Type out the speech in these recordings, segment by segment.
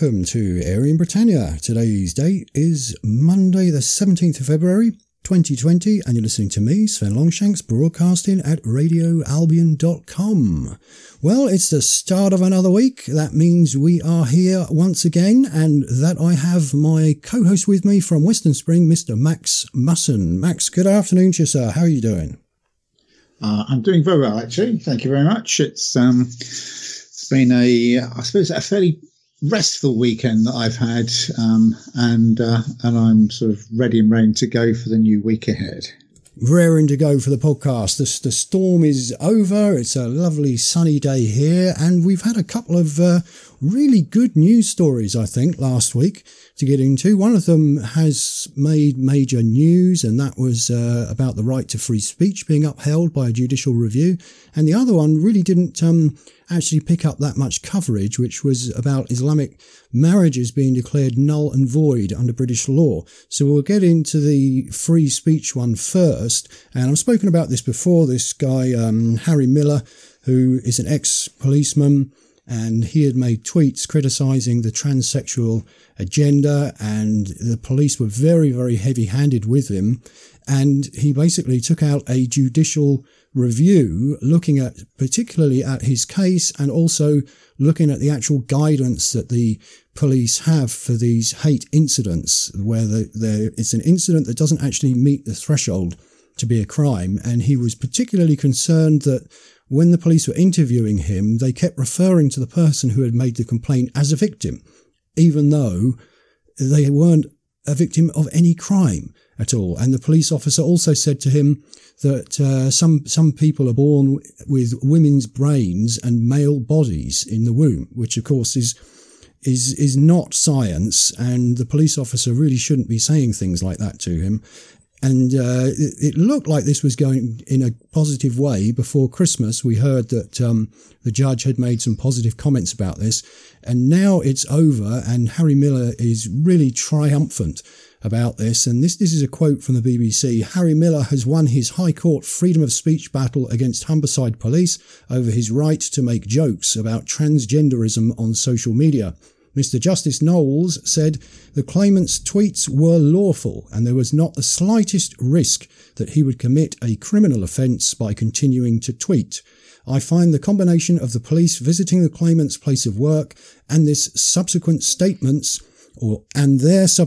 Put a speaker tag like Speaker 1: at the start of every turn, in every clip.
Speaker 1: welcome to Airing Britannia. Today's date is Monday the 17th of February 2020 and you're listening to me, Sven Longshanks, broadcasting at radioalbion.com. Well, it's the start of another week. That means we are here once again, and that I have my co-host with me from Western Spring, Mr. Max Musson. Max, good afternoon to you, sir. How are you doing?
Speaker 2: I'm doing very well, actually. Thank you very much. It's been I suppose, a fairly restful weekend that I've had, and I'm sort of ready and raring to go for the new week ahead.
Speaker 1: Raring to go for the podcast. The storm is over. It's a lovely sunny day here, and we've had a couple of really good news stories, I think, last week to get into. One of them has made major news, and that was about the right to free speech being upheld by a judicial review. And the other one really didn't actually pick up that much coverage, which was about Islamic marriages being declared null and void under British law. So we'll get into the free speech one first. And I've spoken about this before. This guy, Harry Miller, who is an ex-policeman, and he had made tweets criticising the transsexual agenda, and the police were very, very heavy-handed with him. And he basically took out a judicial review looking at particularly at his case, and also looking at the actual guidance that the police have for these hate incidents, where it's an incident that doesn't actually meet the threshold to be a crime. And he was particularly concerned that when the police were interviewing him, they kept referring to the person who had made the complaint as a victim, even though they weren't a victim of any crime at all. And the police officer also said to him that some people are born with women's brains and male bodies in the womb, which of course is not science, and the police officer really shouldn't be saying things like that to him. And it looked like this was going in a positive way. Before Christmas, we heard that the judge had made some positive comments about this. And now it's over, and Harry Miller is really triumphant about this. And this is a quote from the BBC. Harry Miller has won his High Court freedom of speech battle against Humberside Police over his right to make jokes about transgenderism on social media. Mr. Justice Knowles said the claimant's tweets were lawful and there was not the slightest risk that he would commit a criminal offence by continuing to tweet. I find the combination of the police visiting the claimant's place of work and their subsequent statements in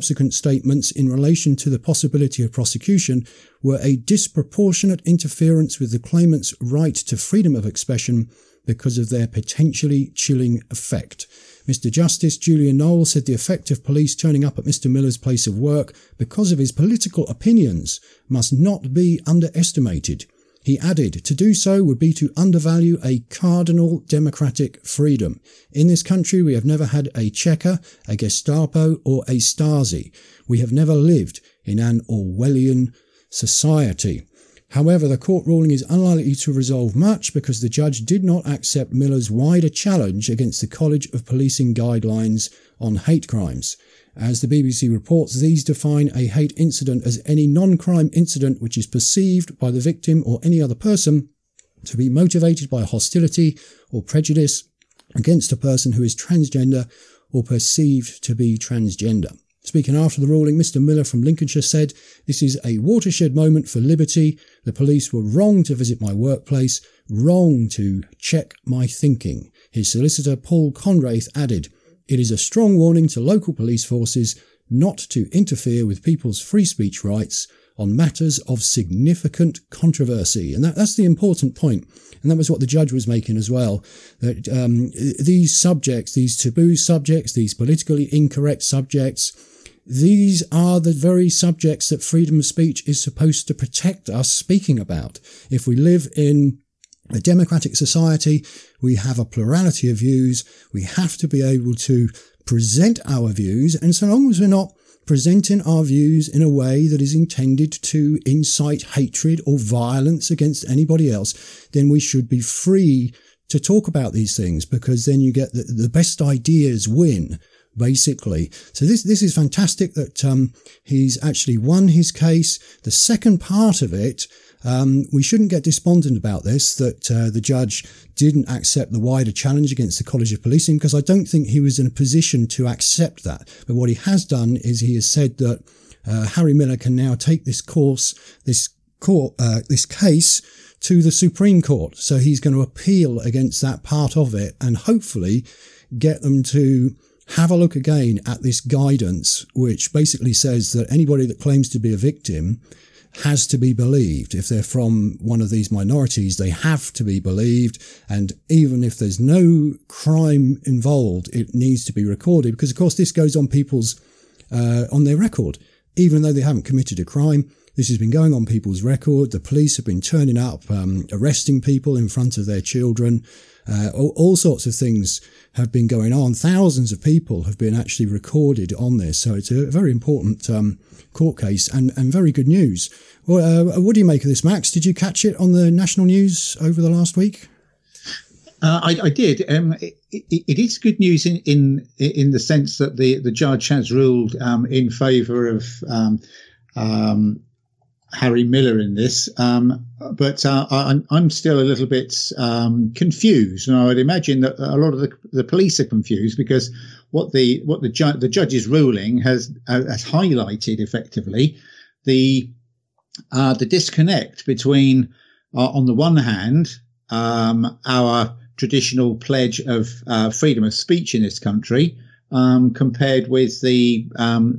Speaker 1: relation to the possibility of prosecution were a disproportionate interference with the claimant's right to freedom of expression because of their potentially chilling effect. Mr. Justice Julian Knowles said the effect of police turning up at Mr. Miller's place of work because of his political opinions must not be underestimated. He added, to do so would be to undervalue a cardinal democratic freedom. In this country, we have never had a Checker, a Gestapo, or a Stasi. We have never lived in an Orwellian society. However, the court ruling is unlikely to resolve much because the judge did not accept Miller's wider challenge against the College of Policing guidelines on hate crimes. As the BBC reports, these define a hate incident as any non-crime incident which is perceived by the victim or any other person to be motivated by hostility or prejudice against a person who is transgender or perceived to be transgender. Speaking after the ruling, Mr. Miller from Lincolnshire said, "This is a watershed moment for liberty. The police were wrong to visit my workplace, wrong to check my thinking." His solicitor, Paul Conraith, added, "It is a strong warning to local police forces not to interfere with people's free speech rights on matters of significant controversy." And that's the important point. And that was what the judge was making as well, that these subjects, these taboo subjects, these politically incorrect subjects, these are the very subjects that freedom of speech is supposed to protect us speaking about. If we live in a democratic society, we have a plurality of views. We have to be able to present our views. And so long as we're not presenting our views in a way that is intended to incite hatred or violence against anybody else, then we should be free to talk about these things, because then you get the best ideas win, basically. So this is fantastic that he's actually won his case. The second part of it We shouldn't get despondent about this, that the judge didn't accept the wider challenge against the College of Policing, because I don't think he was in a position to accept that. But what he has done is he has said that Harry Miller can now take this case to the Supreme Court. So he's going to appeal against that part of it and hopefully get them to have a look again at this guidance, which basically says that anybody that claims to be a victim has to be believed. If they're from one of these minorities, they have to be believed. And even if there's no crime involved, it needs to be recorded, because of course this goes on people's, on their record, even though they haven't committed a crime. This has been going on people's record. The police have been turning up, arresting people in front of their children. All sorts of things have been going on. Thousands of people have been actually recorded on this. So it's a very important court case and very good news. Well, what do you make of this, Max? Did you catch it on the national news over the last week?
Speaker 2: I did. It is good news in the sense that the judge has ruled in favour of Harry Miller in this, but I'm still a little bit confused, and I would imagine that a lot of the police are confused, because what the judge's ruling has highlighted effectively the disconnect between, on the one hand, our traditional pledge of freedom of speech in this country, compared with the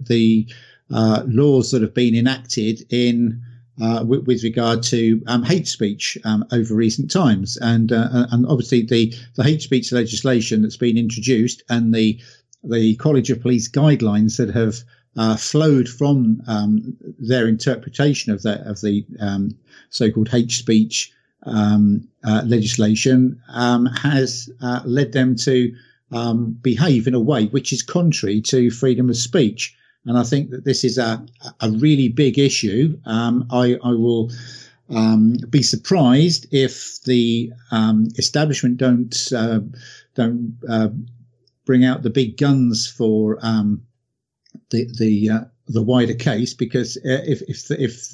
Speaker 2: laws that have been enacted in with regard to hate speech over recent times, and obviously the hate speech legislation that's been introduced, and the College of Police guidelines that have flowed from their interpretation of the so-called hate speech legislation has led them to behave in a way which is contrary to freedom of speech. And I think that this is a really big issue. I will be surprised if the establishment don't bring out the big guns for the wider case, because if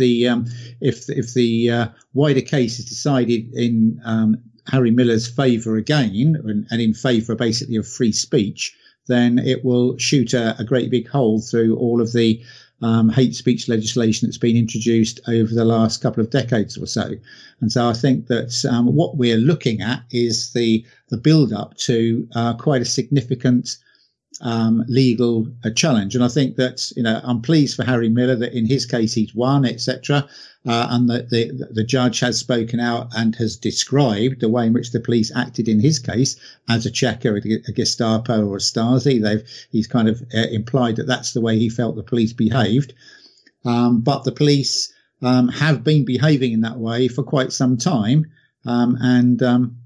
Speaker 2: the wider case is decided in Harry Miller's favour again, and in favour basically of free speech, then it will shoot a great big hole through all of the hate speech legislation that's been introduced over the last couple of decades or so. And so I think that what we're looking at is the build-up to quite a significant legal challenge. And I think that, I'm pleased for Harry Miller that in his case he's won, etc. And that the judge has spoken out and has described the way in which the police acted in his case as a checker, a Gestapo or a Stasi. He's kind of implied that that's the way he felt the police behaved. But the police have been behaving in that way for quite some time. And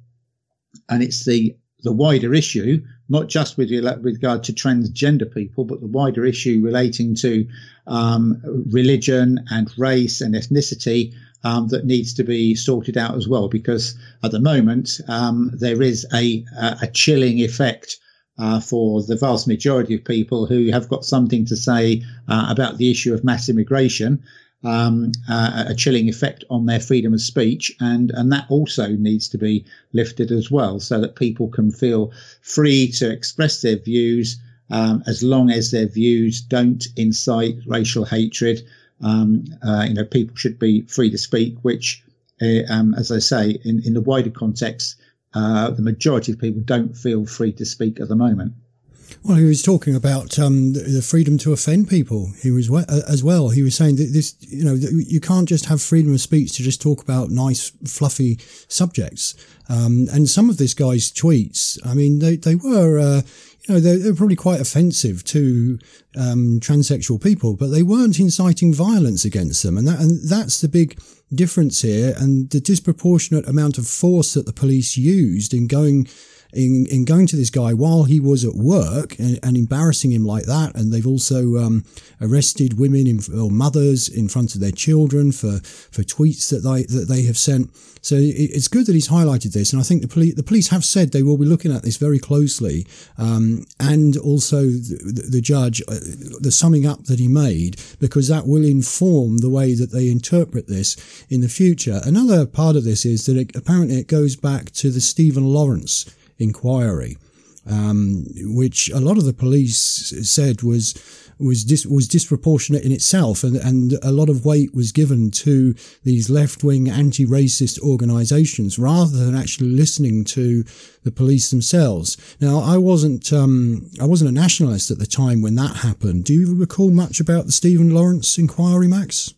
Speaker 2: it's the wider issue, not just with regard to transgender people, but the wider issue relating to religion and race and ethnicity that needs to be sorted out as well. Because at the moment, there is a chilling effect for the vast majority of people who have got something to say about the issue of mass immigration. A chilling effect on their freedom of speech, and that also needs to be lifted as well, so that people can feel free to express their views, as long as their views don't incite racial hatred. People should be free to speak, which, as I say, in the wider context, the majority of people don't feel free to speak at the moment.
Speaker 1: Well, he was talking about the freedom to offend people. He was as well. He was saying that this, you can't just have freedom of speech to just talk about nice, fluffy subjects. And some of this guy's tweets, I mean, they were, they were probably quite offensive to transsexual people, but they weren't inciting violence against them, and that's the big difference here. And the disproportionate amount of force that the police used in going in going to this guy while he was at work and embarrassing him like that. And they've also arrested women or mothers in front of their children for tweets that they have sent. So it's good that he's highlighted this, and I think the police have said they will be looking at this very closely, and also the judge, the summing up that he made, because that will inform the way that they interpret this in the future. Another part of this is that apparently it goes back to the Stephen Lawrence inquiry, which a lot of the police said was disproportionate in itself, and a lot of weight was given to these left-wing anti-racist organisations rather than actually listening to the police themselves. Now, I wasn't a nationalist at the time when that happened. Do you recall much about the Stephen Lawrence inquiry, Max?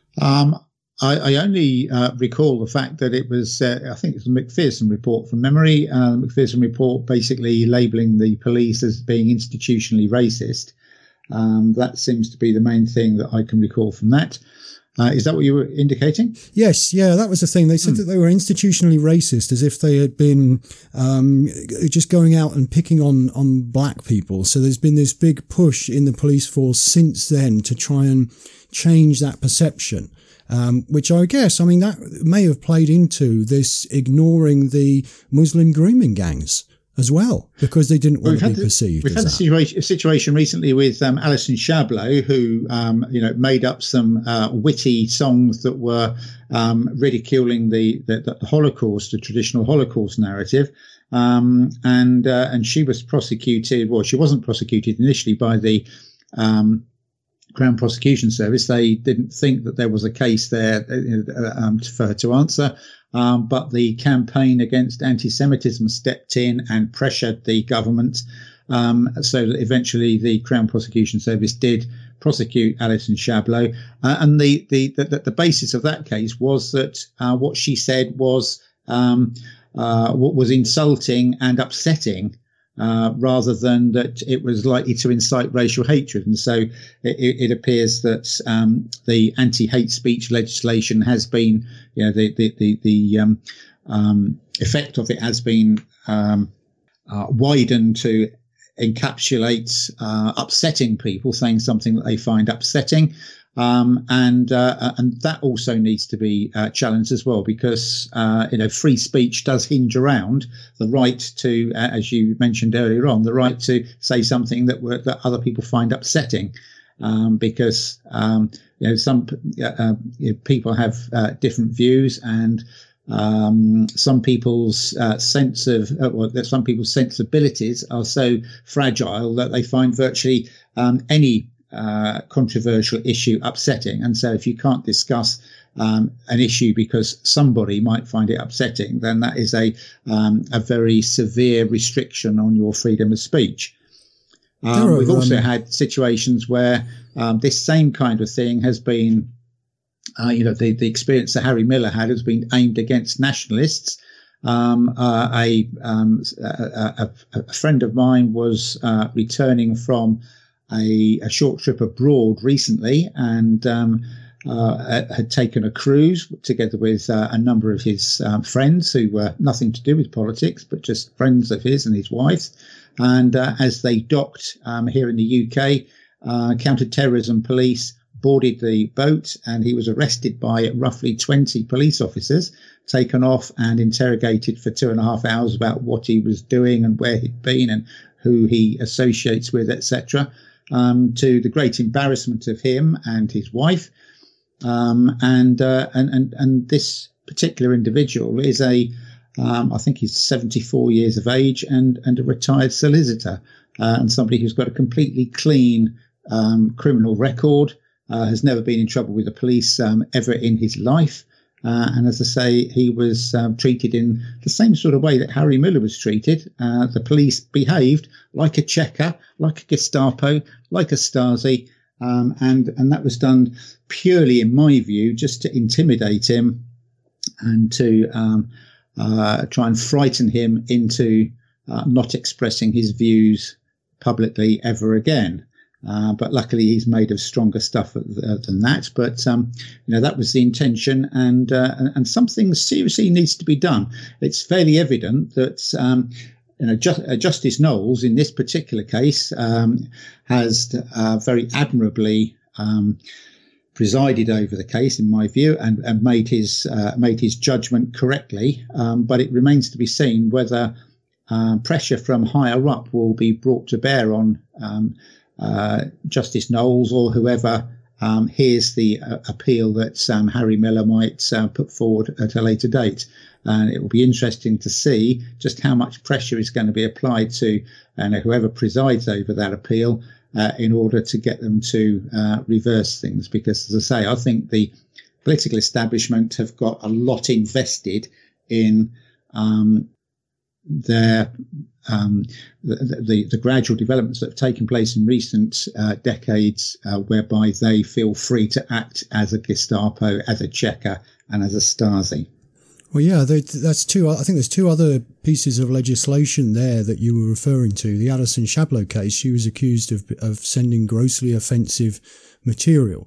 Speaker 2: I only recall the fact that it was, I think it's a Macpherson report from memory. The Macpherson report basically labelling the police as being institutionally racist. That seems to be the main thing that I can recall from that. Is that what you were indicating?
Speaker 1: Yes, yeah, that was the thing. They said that they were institutionally racist, as if they had been just going out and picking on black people. So there's been this big push in the police force since then to try and change that perception. Which I guess, that may have played into this ignoring the Muslim grooming gangs as well, because they didn't want to be perceived.
Speaker 2: We've had a situation recently with Alison Chablot, who made up some witty songs that were ridiculing the Holocaust, the traditional Holocaust narrative, and she was prosecuted. Well, she wasn't prosecuted initially by the Crown Prosecution Service. They didn't think that there was a case there for her to answer. But the campaign against anti-Semitism stepped in and pressured the government, so that eventually the Crown Prosecution Service did prosecute Alison Chablot. And the basis of that case was that what she said was what was insulting and upsetting, rather than that it was likely to incite racial hatred. And so it appears that the anti-hate speech legislation has been, the effect of it has been widened to encapsulate upsetting people, saying something that they find upsetting. And that also needs to be challenged as well, because free speech does hinge around the right to, as you mentioned earlier on, the right to say something that other people find upsetting, because some people have different views, and some people's some people's sensibilities are so fragile that they find virtually any controversial issue upsetting. And so if you can't discuss an issue because somebody might find it upsetting, then that is a very severe restriction on your freedom of speech. We've also had situations where this same kind of thing has been, the experience that Harry Miller had has been aimed against nationalists. A friend of mine was returning from a short trip abroad recently, and had taken a cruise together with a number of his friends who were nothing to do with politics, but just friends of his and his wife. And as they docked here in the UK, counter-terrorism police boarded the boat, and he was arrested by roughly 20 police officers, taken off and interrogated for 2.5 hours about what he was doing and where he'd been and who he associates with, etc. To the great embarrassment of him and his wife. And this particular individual is I think he's 74 years of age and a retired solicitor, and somebody who's got a completely clean criminal record, has never been in trouble with the police ever in his life. And as I say, he was treated in the same sort of way that Harry Miller was treated. The police behaved like a Checker, like a Gestapo, like a Stasi. And that was done purely, in my view, just to intimidate him and to try and frighten him into not expressing his views publicly ever again. But luckily he's made of stronger stuff than that. But, that was the intention, and something seriously needs to be done. It's fairly evident that, Justice Knowles in this particular case has very admirably presided over the case, in my view, and made his judgment correctly. But it remains to be seen whether pressure from higher up will be brought to bear on Justice Knowles or whoever hears the appeal that Harry Miller might put forward at a later date. And it will be interesting to see just how much pressure is going to be applied to whoever presides over that appeal in order to get them to reverse things. Because, as I say, I think the political establishment have got a lot invested in the gradual developments that have taken place in recent decades, whereby they feel free to act as a Gestapo, as a Cheka, and as a Stasi.
Speaker 1: Well, yeah, that's two. I think there's two other pieces of legislation there that you were referring to. The Alison Shablo case, she was accused of sending grossly offensive material.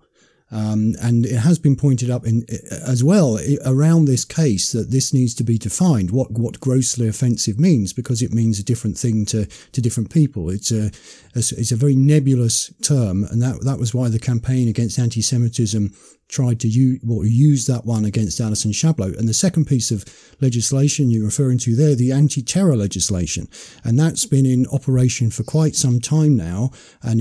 Speaker 1: And it has been pointed up as well around this case that this needs to be defined, what grossly offensive means, because it means a different thing to different people. It's a very nebulous term, and that was why the campaign against anti-Semitism tried to use that one against Alison Shablo. And the second piece of legislation you're referring to there, the anti-terror legislation, and that's been in operation for quite some time now. And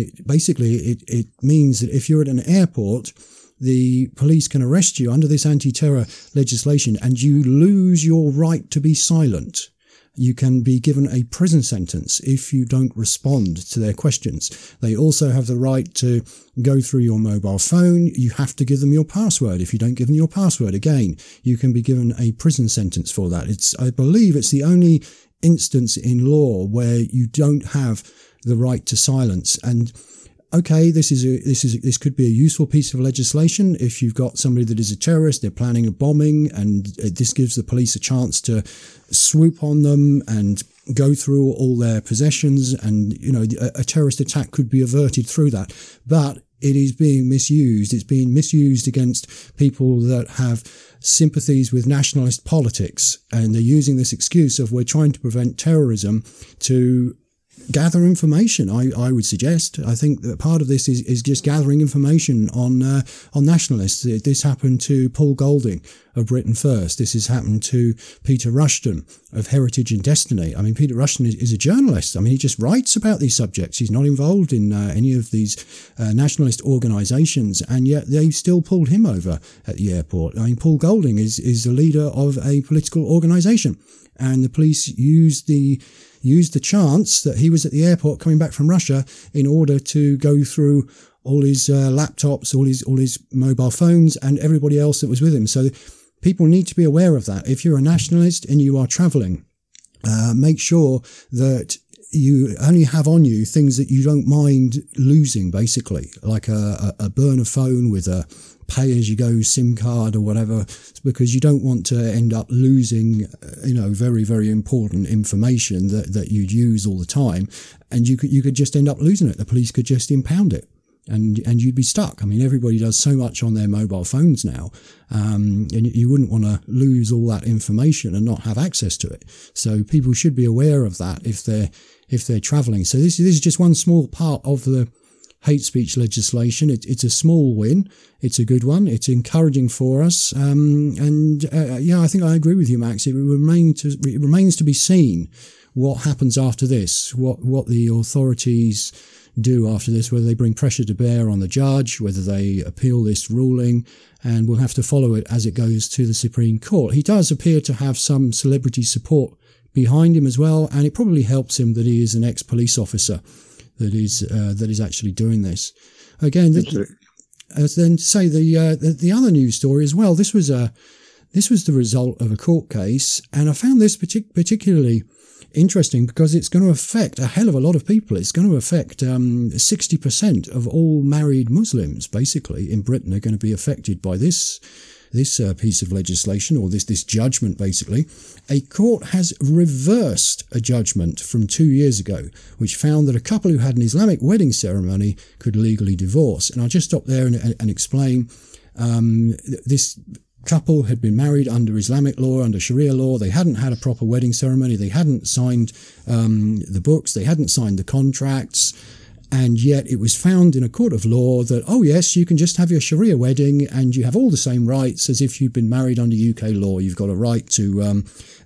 Speaker 1: it means that if you're at an airport, the police can arrest you under this anti-terror legislation and you lose your right to be silent. You can be given a prison sentence if you don't respond to their questions. They also have the right to go through your mobile phone. You have to give them your password. If you don't give them your password, again, you can be given a prison sentence for that. I believe it's the only instance in law where you don't have the right to silence. And okay, this could be a useful piece of legislation if you've got somebody that is a terrorist, they're planning a bombing, and this gives the police a chance to swoop on them and go through all their possessions, and a terrorist attack could be averted through that. But it is being misused. It's being misused against people that have sympathies with nationalist politics, and they're using this excuse of we're trying to prevent terrorism to gather information. I would suggest. I think that part of this is just gathering information on nationalists. This happened to Paul Golding of Britain First. This has happened to Peter Rushton of Heritage and Destiny. I mean, Peter Rushton is a journalist. I mean, he just writes about these subjects. He's not involved in any of these nationalist organisations, and yet they've still pulled him over at the airport. I mean, Paul Golding is the leader of a political organisation, and the police used the chance that he was at the airport coming back from Russia in order to go through all his laptops, all his mobile phones, and everybody else that was with him. So people need to be aware of that. If you're a nationalist and you are travelling, make sure that you only have on you things that you don't mind losing, basically, like a burner phone with a pay-as-you-go SIM card or whatever, because you don't want to end up losing, very, very important information that you'd use all the time, and you could just end up losing it. The police could just impound it, and you'd be stuck. I mean, everybody does so much on their mobile phones now, and you wouldn't want to lose all that information and not have access to it. So people should be aware of that if they're travelling. So this is just one small part of the hate speech legislation. It's a small win. It's a good one. It's encouraging for us. I think I agree with you, Max. It remains to be seen what happens after this, what the authorities do after this, whether they bring pressure to bear on the judge, whether they appeal this ruling, and we'll have to follow it as it goes to the Supreme Court. He does appear to have some celebrity support behind him as well, and it probably helps him that he is an ex-police officer that is actually doing this. Again, then say the other news story as well. This was the result of a court case, and I found this particularly interesting because it's going to affect a hell of a lot of people. It's going to affect 60% of all married Muslims, basically, in Britain are going to be affected by this piece of legislation, or this judgment, basically. A court has reversed a judgment from 2 years ago, which found that a couple who had an Islamic wedding ceremony could legally divorce. And I'll just stop there and explain. This couple had been married under Islamic law, under Sharia law. They hadn't had a proper wedding ceremony. They hadn't signed the books. They hadn't signed the contracts. And yet it was found in a court of law that, oh yes, you can just have your Sharia wedding and you have all the same rights as if you'd been married under UK law. You've got a right to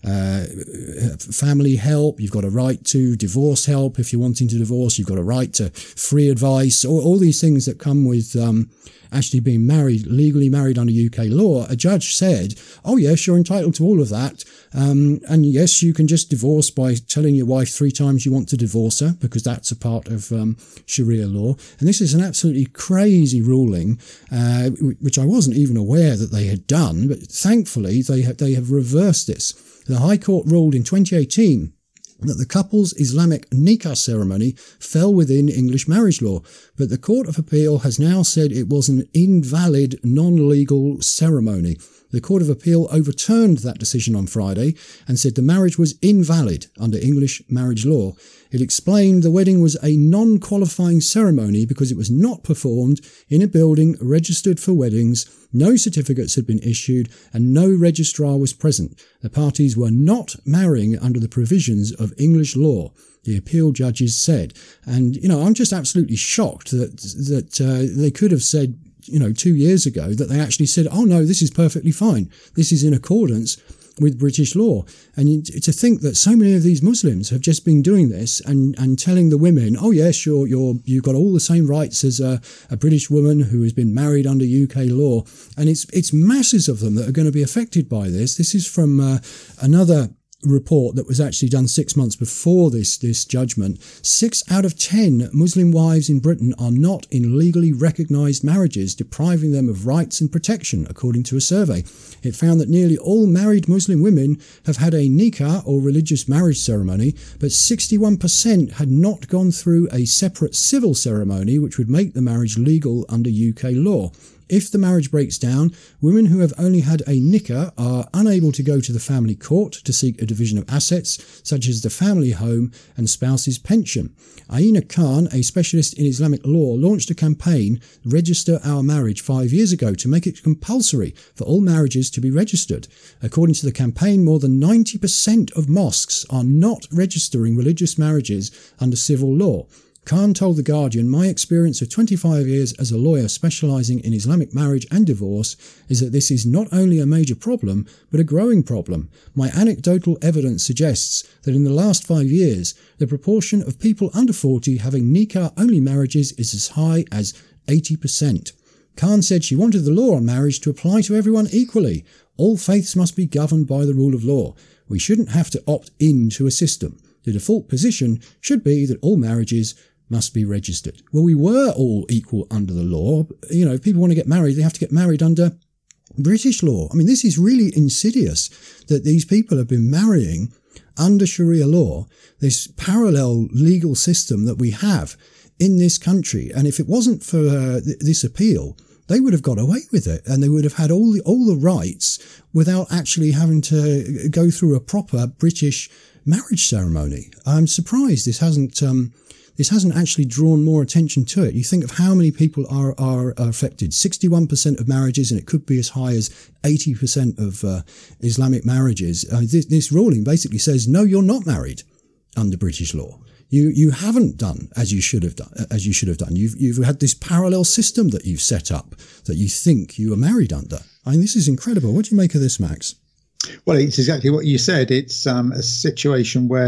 Speaker 1: family help. You've got a right to divorce help if you're wanting to divorce. You've got a right to free advice. All these things that come with actually being married, legally married under UK law. A judge said, oh yes, you're entitled to all of that. And yes, you can just divorce by telling your wife 3 times you want to divorce her, because that's a part of Sharia law. And this is an absolutely crazy ruling, which I wasn't even aware that they had done. But thankfully, they have reversed this. The High Court ruled in 2018 that the couple's Islamic nikah ceremony fell within English marriage law, but the Court of Appeal has now said it was an invalid, non-legal ceremony. The Court of Appeal overturned that decision on Friday and said the marriage was invalid under English marriage law. It explained the wedding was a non-qualifying ceremony because it was not performed in a building registered for weddings, no certificates had been issued, and no registrar was present. The parties were not marrying under the provisions of English law, the appeal judges said. And, I'm just absolutely shocked that they could have said, 2 years ago, that they actually said, oh no, this is perfectly fine. This is in accordance with British law. And to think that so many of these Muslims have just been doing this and telling the women, oh yes, you've got all the same rights as a British woman who has been married under UK law. And it's masses of them that are going to be affected by this. This is from another report that was actually done 6 months before this judgment. 6 out of 10 Muslim wives in Britain are not in legally recognised marriages, depriving them of rights and protection, according to a survey. It found that nearly all married Muslim women have had a nikah or religious marriage ceremony, but 61% had not gone through a separate civil ceremony which would make the marriage legal under UK law. If the marriage breaks down, women who have only had a nikah are unable to go to the family court to seek a division of assets, such as the family home and spouse's pension. Aina Khan, a specialist in Islamic law, launched a campaign, Register Our Marriage, 5 years ago to make it compulsory for all marriages to be registered. According to the campaign, more than 90% of mosques are not registering religious marriages under civil law. Khan told The Guardian, my experience of 25 years as a lawyer specialising in Islamic marriage and divorce is that this is not only a major problem, but a growing problem. My anecdotal evidence suggests that in the last 5 years, the proportion of people under 40 having nikah-only marriages is as high as 80%. Khan said she wanted the law on marriage to apply to everyone equally. All faiths must be governed by the rule of law. We shouldn't have to opt into a system. The default position should be that all marriages must be registered. Well, we were all equal under the law. If people want to get married, they have to get married under British law. I mean, this is really insidious that these people have been marrying under Sharia law, this parallel legal system that we have in this country. And if it wasn't for this appeal, they would have got away with it and they would have had all the rights without actually having to go through a proper British marriage ceremony. I'm surprised this hasn't actually drawn more attention to it. You think of how many people are affected. 61% of marriages, and it could be as high as 80% of Islamic marriages. This ruling basically says, no, you're not married under British law. You haven't done as you should have done. You've had this parallel system that you've set up that you think you are married under. I mean, this is incredible. What do you make of this, Max?
Speaker 2: Well, it's exactly what you said. It's a situation where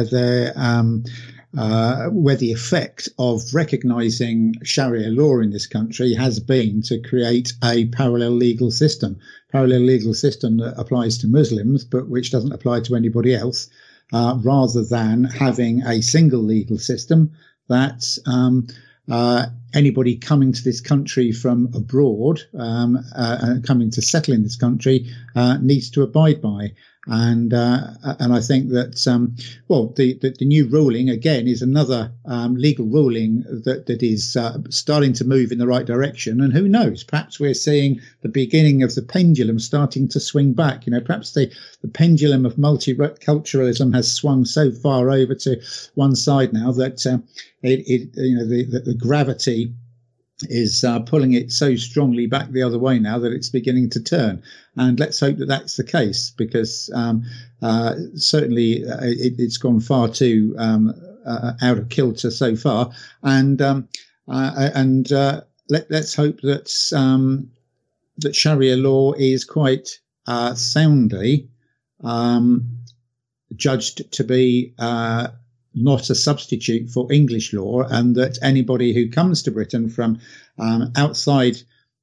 Speaker 2: where the effect of recognising Sharia law in this country has been to create a parallel legal system that applies to Muslims, but which doesn't apply to anybody else, rather than having a single legal system that anybody coming to this country from abroad and coming to settle in this country needs to abide by. And I think that the new ruling again is another legal ruling that is starting to move in the right direction. And who knows? Perhaps we're seeing the beginning of the pendulum starting to swing back. Perhaps the pendulum of multiculturalism has swung so far over to one side now that the gravity pulling it so strongly back the other way now that it's beginning to turn. And let's hope that that's the case, because certainly it's gone far too out of kilter so far. And let's hope that that Sharia law is quite soundly judged to be not a substitute for English law, and that anybody who comes to Britain from outside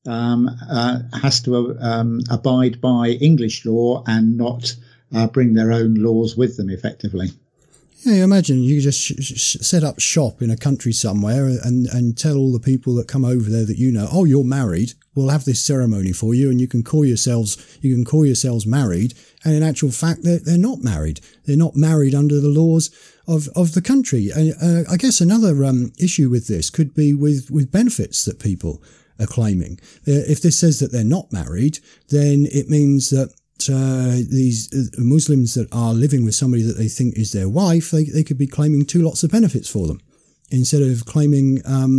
Speaker 2: has to abide by English law and not bring their own laws with them, effectively.
Speaker 1: Yeah, imagine you just set up shop in a country somewhere and tell all the people that come over there that oh, you're married. We'll have this ceremony for you, and you can call yourselves married. And in actual fact, they're not married. They're not married under the laws of the country. And I guess another issue with this could be with benefits that people are claiming. If this says that they're not married, then it means that these Muslims that are living with somebody that they think is their wife, they could be claiming two lots of benefits for them instead of claiming,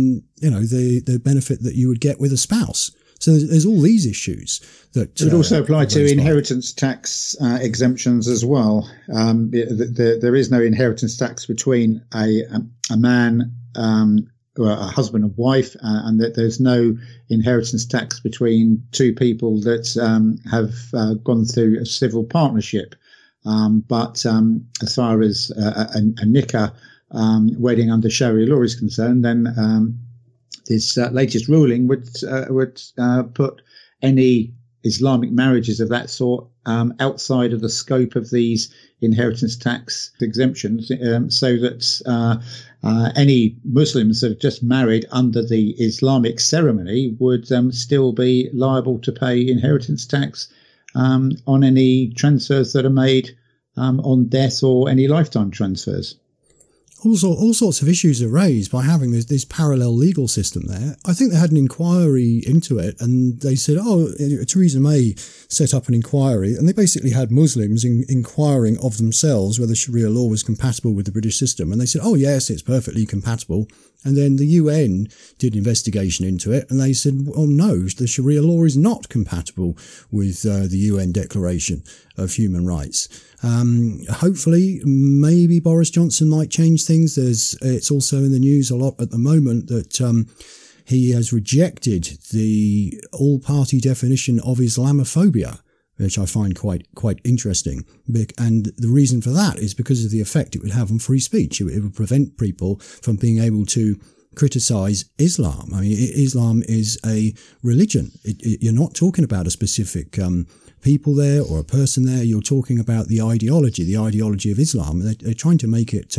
Speaker 1: the benefit that you would get with a spouse. So there's all these issues that
Speaker 2: it would also apply to inheritance tax exemptions as well. There is no inheritance tax between a man, or a husband and wife, and that there's no inheritance tax between two people that have gone through a civil partnership. But as far as a nikah wedding under Sharia law is concerned, then this latest ruling would put any Islamic marriages of that sort outside of the scope of these inheritance tax exemptions, so that any Muslims that have just married under the Islamic ceremony would still be liable to pay inheritance tax on any transfers that are made on death or any lifetime transfers.
Speaker 1: All sorts of issues are raised by having this parallel legal system there. I think they had an inquiry into it, and they said, Theresa May set up an inquiry, and they basically had Muslims inquiring of themselves whether Sharia law was compatible with the British system. And they said, oh, yes, it's perfectly compatible. And then the UN did an investigation into it, and they said, oh, no, the Sharia law is not compatible with the UN Declaration of Human Rights. Hopefully, maybe Boris Johnson might change things. It's also in the news a lot at the moment that he has rejected the all-party definition of Islamophobia, which I find quite interesting. And the reason for that is because of the effect it would have on free speech. It would prevent people from being able to criticize Islam. I mean, Islam is a religion. You're not talking about a specific people there or a person there. You're talking about the ideology of Islam. They're trying to make it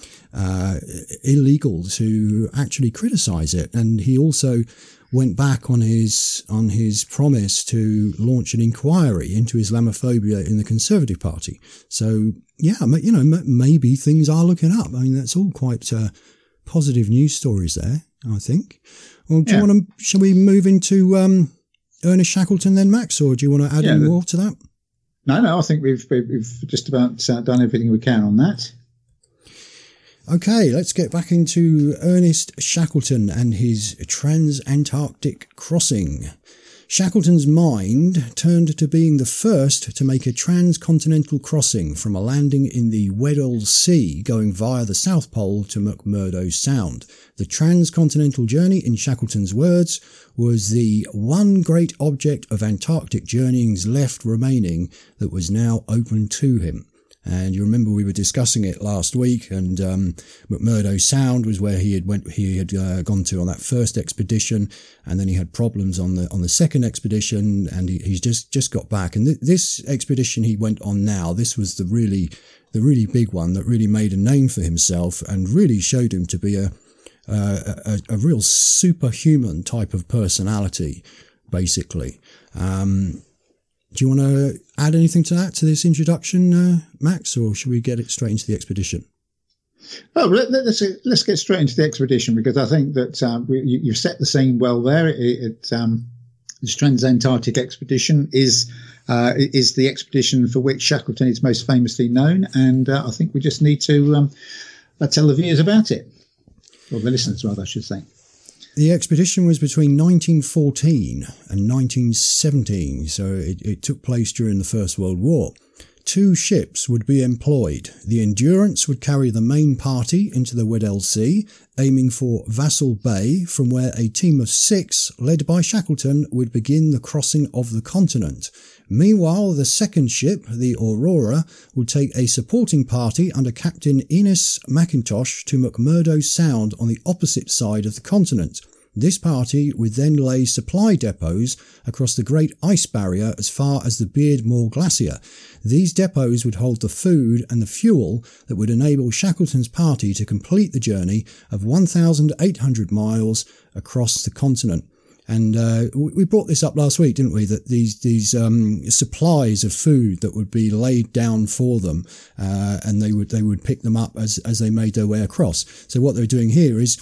Speaker 1: illegal to actually criticize it. And he also went back on his promise to launch an inquiry into Islamophobia in the Conservative Party. So yeah, maybe things are looking up. I mean, that's all quite positive news stories there, I think. Well, shall we move into Ernest Shackleton then, Max, or do you want to add any more to that?
Speaker 2: No, I think we've just about done everything we can on that.
Speaker 1: Okay, let's get back into Ernest Shackleton and his Trans-Antarctic crossing. Shackleton's mind turned to being the first to make a transcontinental crossing from a landing in the Weddell Sea going via the South Pole to McMurdo Sound. The transcontinental journey, in Shackleton's words, was the one great object of Antarctic journeyings left remaining that was now open to him. And you remember we were discussing it last week, and McMurdo Sound was where he had gone to on that first expedition, and then he had problems on the second expedition, and he's just got back. And this expedition he went on now, this was the really big one that really made a name for himself and really showed him to be a real superhuman type of personality, basically. Do you want to add anything to that, to this introduction, Max, or should we get it straight into the expedition?
Speaker 2: Oh, let's get straight into the expedition, because I think that you've set the scene well there. This Trans-Antarctic expedition is the expedition for which Shackleton is most famously known, and I think we just need to tell the viewers about it, or the listeners, rather, I should say.
Speaker 1: The expedition was between 1914 and 1917, so it took place during the First World War. 2 ships would be employed. The Endurance would carry the main party into the Weddell Sea, aiming for Vassal Bay, from where a team of 6, led by Shackleton, would begin the crossing of the continent. Meanwhile, the second ship, the Aurora, would take a supporting party under Captain Innes McIntosh to McMurdo Sound on the opposite side of the continent. This party would then lay supply depots across the Great Ice Barrier as far as the Beardmore Glacier. These depots would hold the food and the fuel that would enable Shackleton's party to complete the journey of 1,800 miles across the continent. And we brought this up last week, didn't we? That these supplies of food that would be laid down for them, and they would pick them up as they made their way across. So what they're doing here is,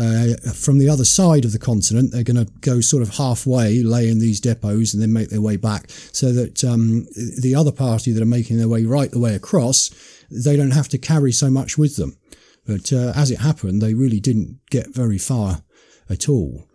Speaker 1: from the other side of the continent, they're going to go sort of halfway, lay in these depots, and then make their way back, so that the other party that are making their way right the way across, they don't have to carry so much with them. But as it happened, they really didn't get very far at all.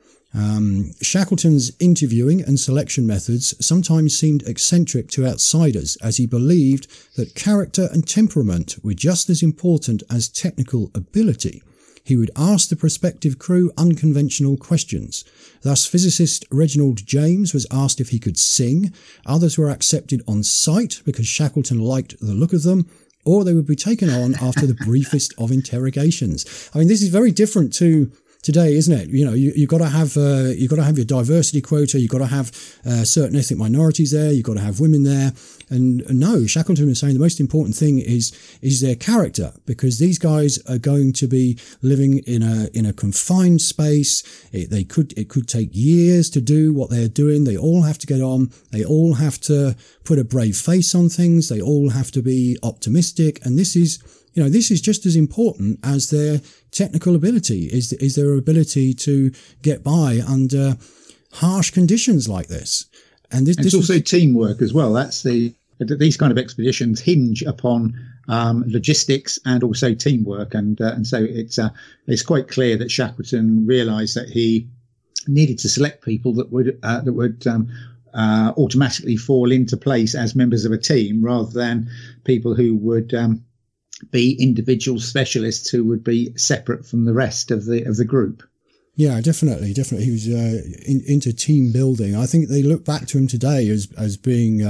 Speaker 1: Shackleton's interviewing and selection methods sometimes seemed eccentric to outsiders, as he believed that character and temperament were just as important as technical ability. He would ask the prospective crew unconventional questions. Thus, physicist Reginald James was asked if he could sing. Others were accepted on sight because Shackleton liked the look of them, or they would be taken on after the briefest of interrogations. I mean, this is very different to today, isn't it? You know, you've got to have your diversity quota. You've got to have certain ethnic minorities there. You've got to have women there. And no, Shackleton was saying the most important thing is their character, because these guys are going to be living in a confined space. It could take years to do what they're doing. They all have to get on. They all have to put a brave face on things. They all have to be optimistic. And this is just as important as their technical ability, is their ability to get by under harsh conditions like this. And this
Speaker 2: also teamwork as well. These kind of expeditions hinge upon logistics and also teamwork, and so it's quite clear that Shackleton realised that he needed to select people that would automatically fall into place as members of a team, rather than people who would be individual specialists who would be separate from the rest of the group.
Speaker 1: Yeah, definitely. He was into team building. I think they look back to him today as being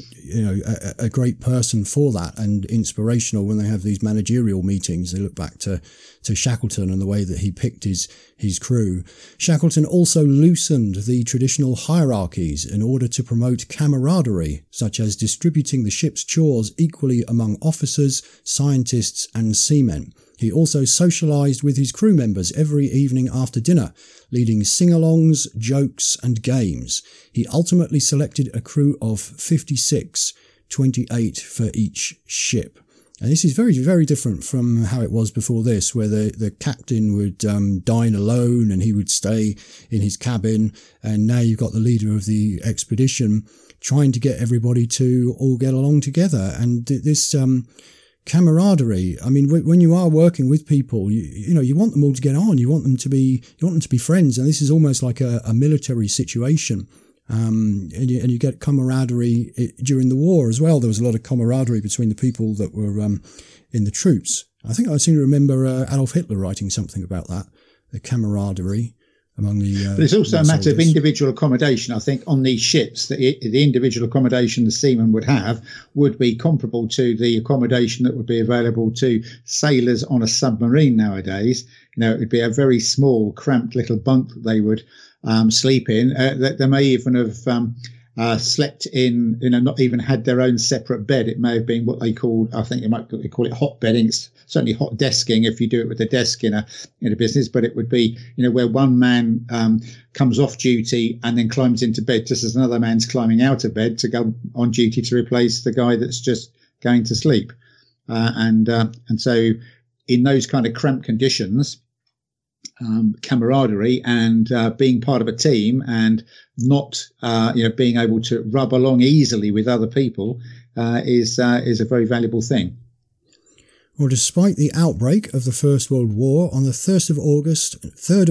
Speaker 1: a great person for that, and inspirational when they have these managerial meetings. They look back to Shackleton and the way that he picked his crew. Shackleton also loosened the traditional hierarchies in order to promote camaraderie, such as distributing the ship's chores equally among officers, scientists and seamen. He also socialised with his crew members every evening after dinner, leading sing-alongs, jokes and games. He ultimately selected a crew of 56, 28 for each ship. And this is very, very different from how it was before this, where the captain would dine alone and he would stay in his cabin. And now you've got the leader of the expedition trying to get everybody to all get along together. And this camaraderie. I mean, when you are working with people, you want them all to get on. You want them to be friends. And this is almost like a military situation. And you get camaraderie during the war as well. There was a lot of camaraderie between the people that were in the troops. I think I seem to remember Adolf Hitler writing something about that, the camaraderie among the.
Speaker 2: But it's also a matter of individual accommodation. I think on these ships, the individual accommodation the seamen would have would be comparable to the accommodation that would be available to sailors on a submarine nowadays. It would be a very small, cramped little bunk that they would sleep in. They may even have slept in, not even had their own separate bed. It may have been what they called, I think they call it hot bedding. It's certainly hot desking if you do it with a desk in a business, but it would be, where one man comes off duty and then climbs into bed just as another man's climbing out of bed to go on duty to replace the guy that's just going to sleep. And so in those kind of cramped conditions, camaraderie and being part of a team and not being able to rub along easily with other people is a very valuable thing.
Speaker 1: Well, despite the outbreak of the First World War, on the 3rd of August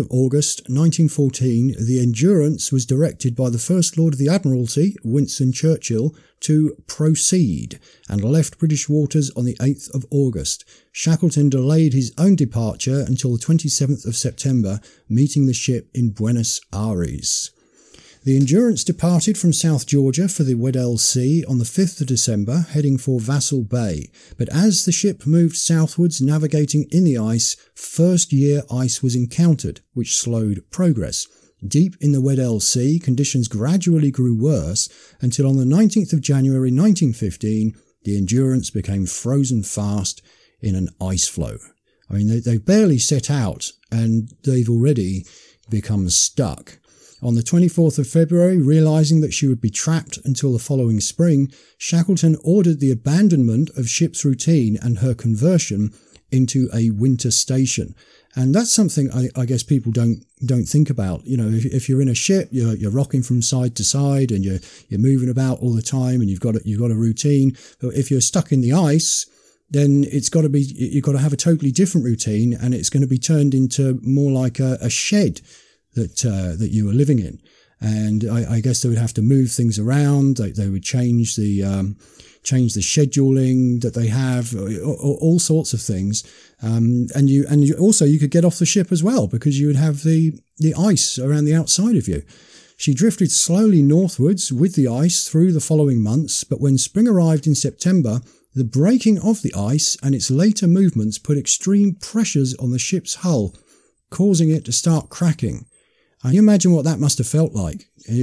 Speaker 1: 1914, the Endurance was directed by the First Lord of the Admiralty, Winston Churchill, to proceed, and left British waters on the 8th of August. Shackleton delayed his own departure until the 27th of September, meeting the ship in Buenos Aires. The Endurance departed from South Georgia for the Weddell Sea on the 5th of December, heading for Vassal Bay. But as the ship moved southwards, navigating in the ice, first-year ice was encountered, which slowed progress. Deep in the Weddell Sea, conditions gradually grew worse until on the 19th of January 1915, the Endurance became frozen fast in an ice floe. I mean, they've barely set out and they've already become stuck. On the 24th of February, realising that she would be trapped until the following spring, Shackleton ordered the abandonment of ship's routine and her conversion into a winter station. And that's something I guess people don't think about. You know, if you're in a ship, you're rocking from side to side and you're moving about all the time and you've got a routine. But if you're stuck in the ice, then you've got to have a totally different routine, and it's going to be turned into more like a shed that you were living in. And I guess they would have to move things around. They would change the scheduling that they have, all sorts of things. And you could get off the ship as well, because you would have the ice around the outside of you. She drifted slowly northwards with the ice through the following months, but when spring arrived in September, the breaking of the ice and its later movements put extreme pressures on the ship's hull, causing it to start cracking. Can you imagine what that must have felt like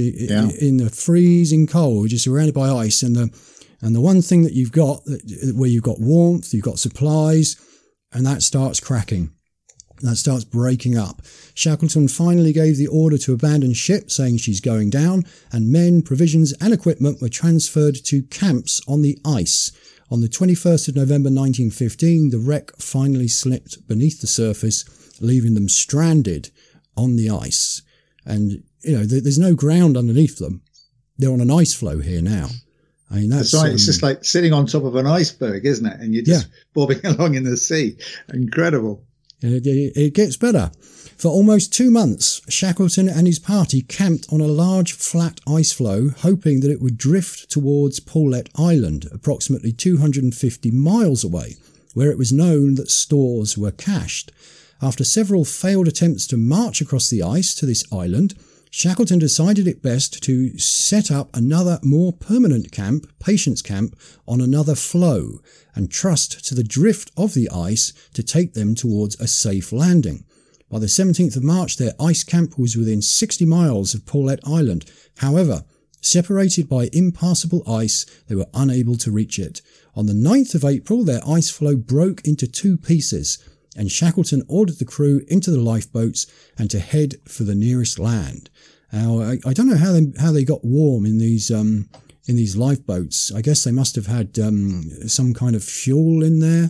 Speaker 1: in the freezing cold, just surrounded by ice, and the one thing that you've got where you've got warmth, you've got supplies, and that starts cracking. That starts breaking up. Shackleton finally gave the order to abandon ship, saying she's going down, and men, provisions and equipment were transferred to camps on the ice. On the 21st of November 1915, the wreck finally slipped beneath the surface, leaving them stranded on the ice. And, you know, there's no ground underneath them. They're on an ice floe here now. I mean, that's
Speaker 2: right. It's just like sitting on top of an iceberg, isn't it? And you're just bobbing along in the sea. Incredible.
Speaker 1: It gets better. For almost 2 months, Shackleton and his party camped on a large flat ice floe, hoping that it would drift towards Paulet Island, approximately 250 miles away, where it was known that stores were cached. After several failed attempts to march across the ice to this island, Shackleton decided it best to set up another more permanent camp, Patience Camp, on another floe, and trust to the drift of the ice to take them towards a safe landing. By the 17th of March, their ice camp was within 60 miles of Paulet Island. However, separated by impassable ice, they were unable to reach it. On the 9th of April, their ice floe broke into 2 pieces, and Shackleton ordered the crew into the lifeboats and to head for the nearest land. Now, I don't know how they got warm in these lifeboats. I guess they must have had some kind of fuel in there,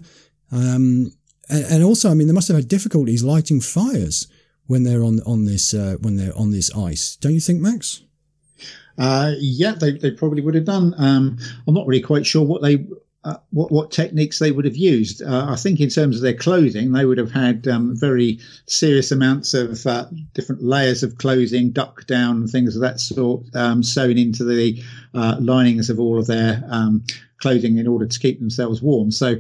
Speaker 1: and also, I mean, they must have had difficulties lighting fires when they're on this ice. Don't you think, Max?
Speaker 2: They probably would have done. I'm not really quite sure what techniques they would have used. I think in terms of their clothing, they would have had very serious amounts of different layers of clothing, duck down and things of that sort, sewn into the linings of all of their clothing in order to keep themselves warm. So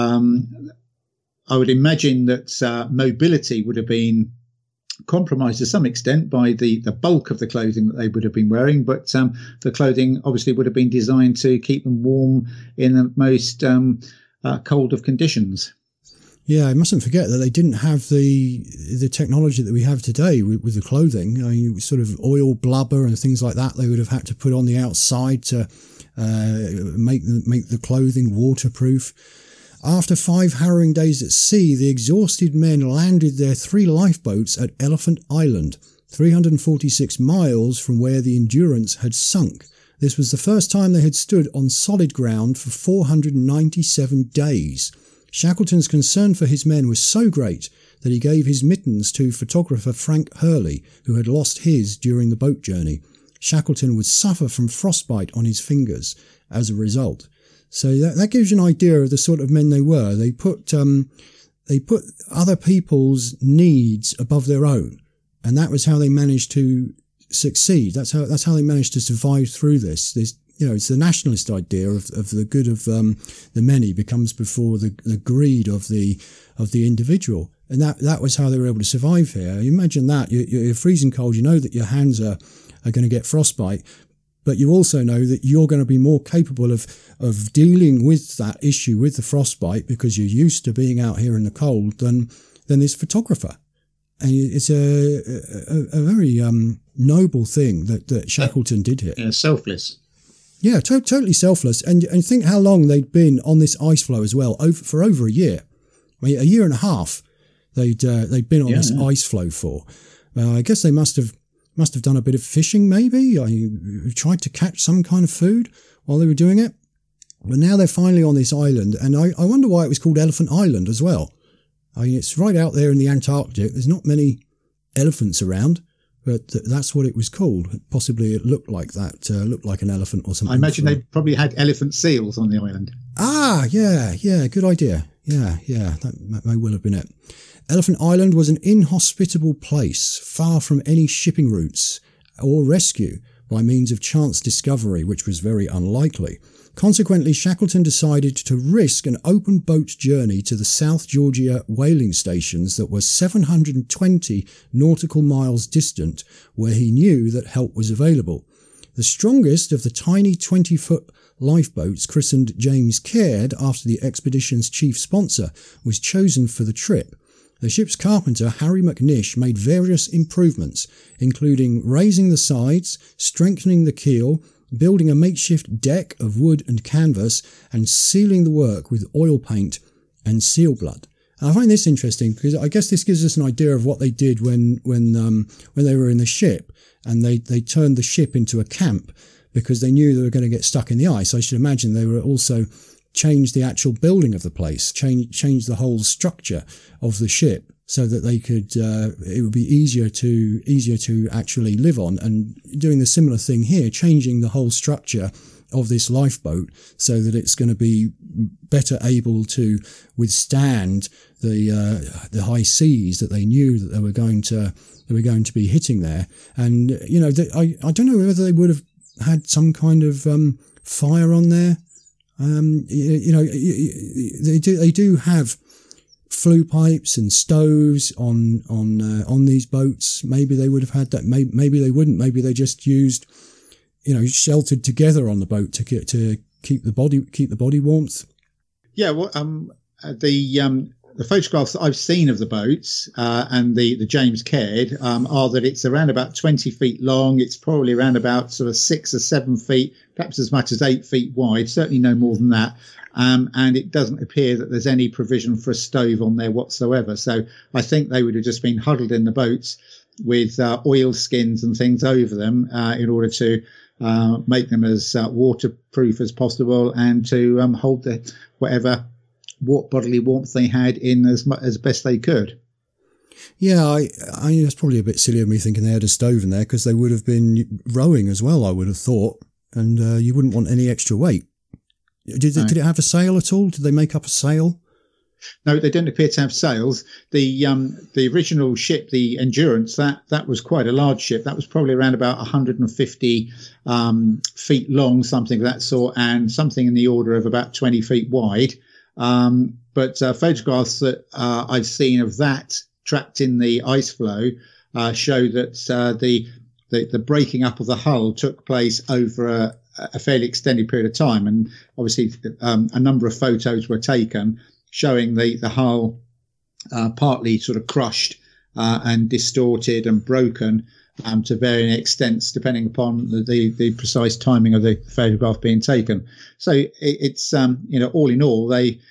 Speaker 2: I would imagine that mobility would have been compromised to some extent by the bulk of the clothing that they would have been wearing, but the clothing obviously would have been designed to keep them warm in the most cold of conditions.
Speaker 1: Yeah, I mustn't forget that they didn't have the technology that we have today with the clothing. I mean, sort of oil blubber and things like that they would have had to put on the outside to make the clothing waterproof. After 5 harrowing days at sea, the exhausted men landed their 3 lifeboats at Elephant Island, 346 miles from where the Endurance had sunk. This was the first time they had stood on solid ground for 497 days. Shackleton's concern for his men was so great that he gave his mittens to photographer Frank Hurley, who had lost his during the boat journey. Shackleton would suffer from frostbite on his fingers as a result. So that gives you an idea of the sort of men they were. They put other people's needs above their own, and that was how they managed to succeed. That's how they managed to survive through this. It's the nationalist idea of the good of the many becomes before the greed of the individual, and that was how they were able to survive here. You imagine that you're freezing cold. You know that your hands are going to get frostbite, but you also know that you're going to be more capable of dealing with that issue with the frostbite because you're used to being out here in the cold than this photographer. And it's a very noble thing that Shackleton did here.
Speaker 2: Yeah, selfless.
Speaker 1: Yeah, totally selfless. And think how long they'd been on this ice floe as well, for over a year. I mean, a year and a half they'd been on this ice floe for. I guess they must have done a bit of fishing, maybe. I tried to catch some kind of food while they were doing it. But now they're finally on this island, and I wonder why it was called Elephant Island as well. I mean, it's right out there in the Antarctic. There's not many elephants around, but that's what it was called. Possibly it looked like that, looked like an elephant or something.
Speaker 2: I imagine they probably had elephant seals on the island.
Speaker 1: Ah, yeah, good idea. Yeah, that may well have been it. Elephant Island was an inhospitable place, far from any shipping routes or rescue by means of chance discovery, which was very unlikely. Consequently, Shackleton decided to risk an open boat journey to the South Georgia whaling stations that were 720 nautical miles distant, where he knew that help was available. The strongest of the tiny 20-foot lifeboats, christened James Caird after the expedition's chief sponsor, was chosen for the trip. The ship's carpenter, Harry McNish, made various improvements, including raising the sides, strengthening the keel, building a makeshift deck of wood and canvas, and sealing the work with oil paint and seal blood. And I find this interesting because I guess this gives us an idea of what they did when they were in the ship, and they turned the ship into a camp because they knew they were going to get stuck in the ice. I should imagine they were also changed the actual building of the place, change the whole structure of the ship so that they could, it would be easier to actually live on. And doing the similar thing here, changing the whole structure of this lifeboat so that it's going to be better able to withstand the high seas that they knew that they were going to be hitting there. And I don't know whether they would have had some kind of fire on there. They do have flue pipes and stoves on these boats. Maybe they would have had that. Maybe they wouldn't. Maybe they just used, sheltered together on the boat to keep the body warmth.
Speaker 2: Yeah. Well, the photographs that I've seen of the boats and the James Caird are that it's around about 20 feet long. It's probably around about sort of 6 or 7 feet, perhaps as much as 8 feet wide, certainly no more than that. And it doesn't appear that there's any provision for a stove on there whatsoever. So I think they would have just been huddled in the boats with oil skins and things over them in order to make them as waterproof as possible and to hold whatever bodily warmth they had in as best they could.
Speaker 1: Yeah, I mean, that's probably a bit silly of me thinking they had a stove in there because they would have been rowing as well, I would have thought, and you wouldn't want any extra weight. Did it have a sail at all? Did they make up a sail?
Speaker 2: No, they didn't appear to have sails. The original ship, the Endurance, that was quite a large ship. That was probably around about 150 feet long, something of that sort, and something in the order of about 20 feet wide. But photographs that I've seen of that trapped in the ice floe show that the breaking up of the hull took place over a fairly extended period of time. And obviously a number of photos were taken showing the hull partly sort of crushed and distorted and broken to varying extents depending upon the precise timing of the photograph being taken. So it's all in all they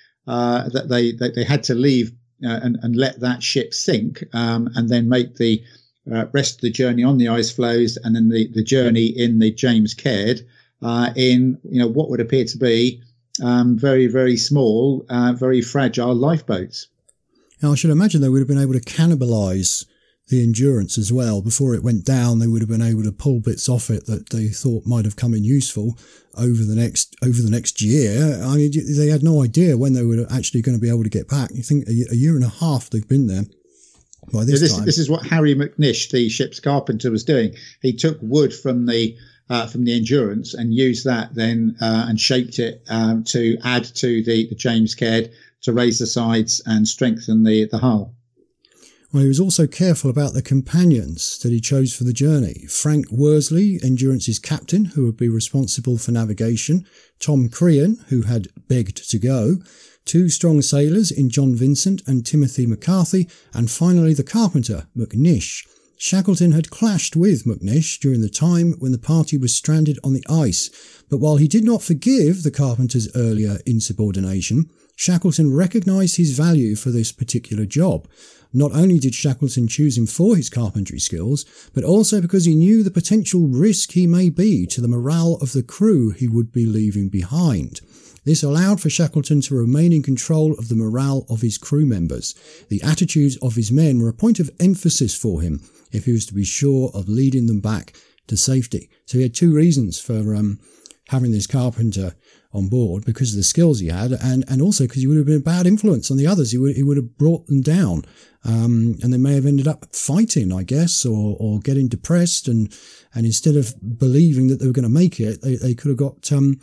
Speaker 2: had to leave and let that ship sink and then make the rest of the journey on the ice floes and then the journey in the James Caird in what would appear to be very, very small, very fragile lifeboats.
Speaker 1: Now, I should imagine they would have been able to cannibalise the Endurance as well. Before it went down, they would have been able to pull bits off it that they thought might have come in useful over the next year. I mean, they had no idea when they were actually going to be able to get back. You think a year and a half they've been there by this time.
Speaker 2: This is what Harry McNish, the ship's carpenter, was doing. He took wood from the Endurance and used that then and shaped it to add to the James Caird to raise the sides and strengthen the hull.
Speaker 1: Well, he was also careful about the companions that he chose for the journey. Frank Worsley, Endurance's captain, who would be responsible for navigation, Tom Crean, who had begged to go, 2 strong sailors in John Vincent and Timothy McCarthy, and finally the carpenter, McNish. Shackleton had clashed with McNish during the time when the party was stranded on the ice, but while he did not forgive the carpenter's earlier insubordination, Shackleton recognised his value for this particular job. Not only did Shackleton choose him for his carpentry skills, but also because he knew the potential risk he may be to the morale of the crew he would be leaving behind. This allowed for Shackleton to remain in control of the morale of his crew members. The attitudes of his men were a point of emphasis for him if he was to be sure of leading them back to safety. So he had 2 reasons for having this carpenter on board, because of the skills he had, and also because he would have been a bad influence on the others. He would have brought them down, and they may have ended up fighting, I guess, or getting depressed, and instead of believing that they were going to make it, they could have got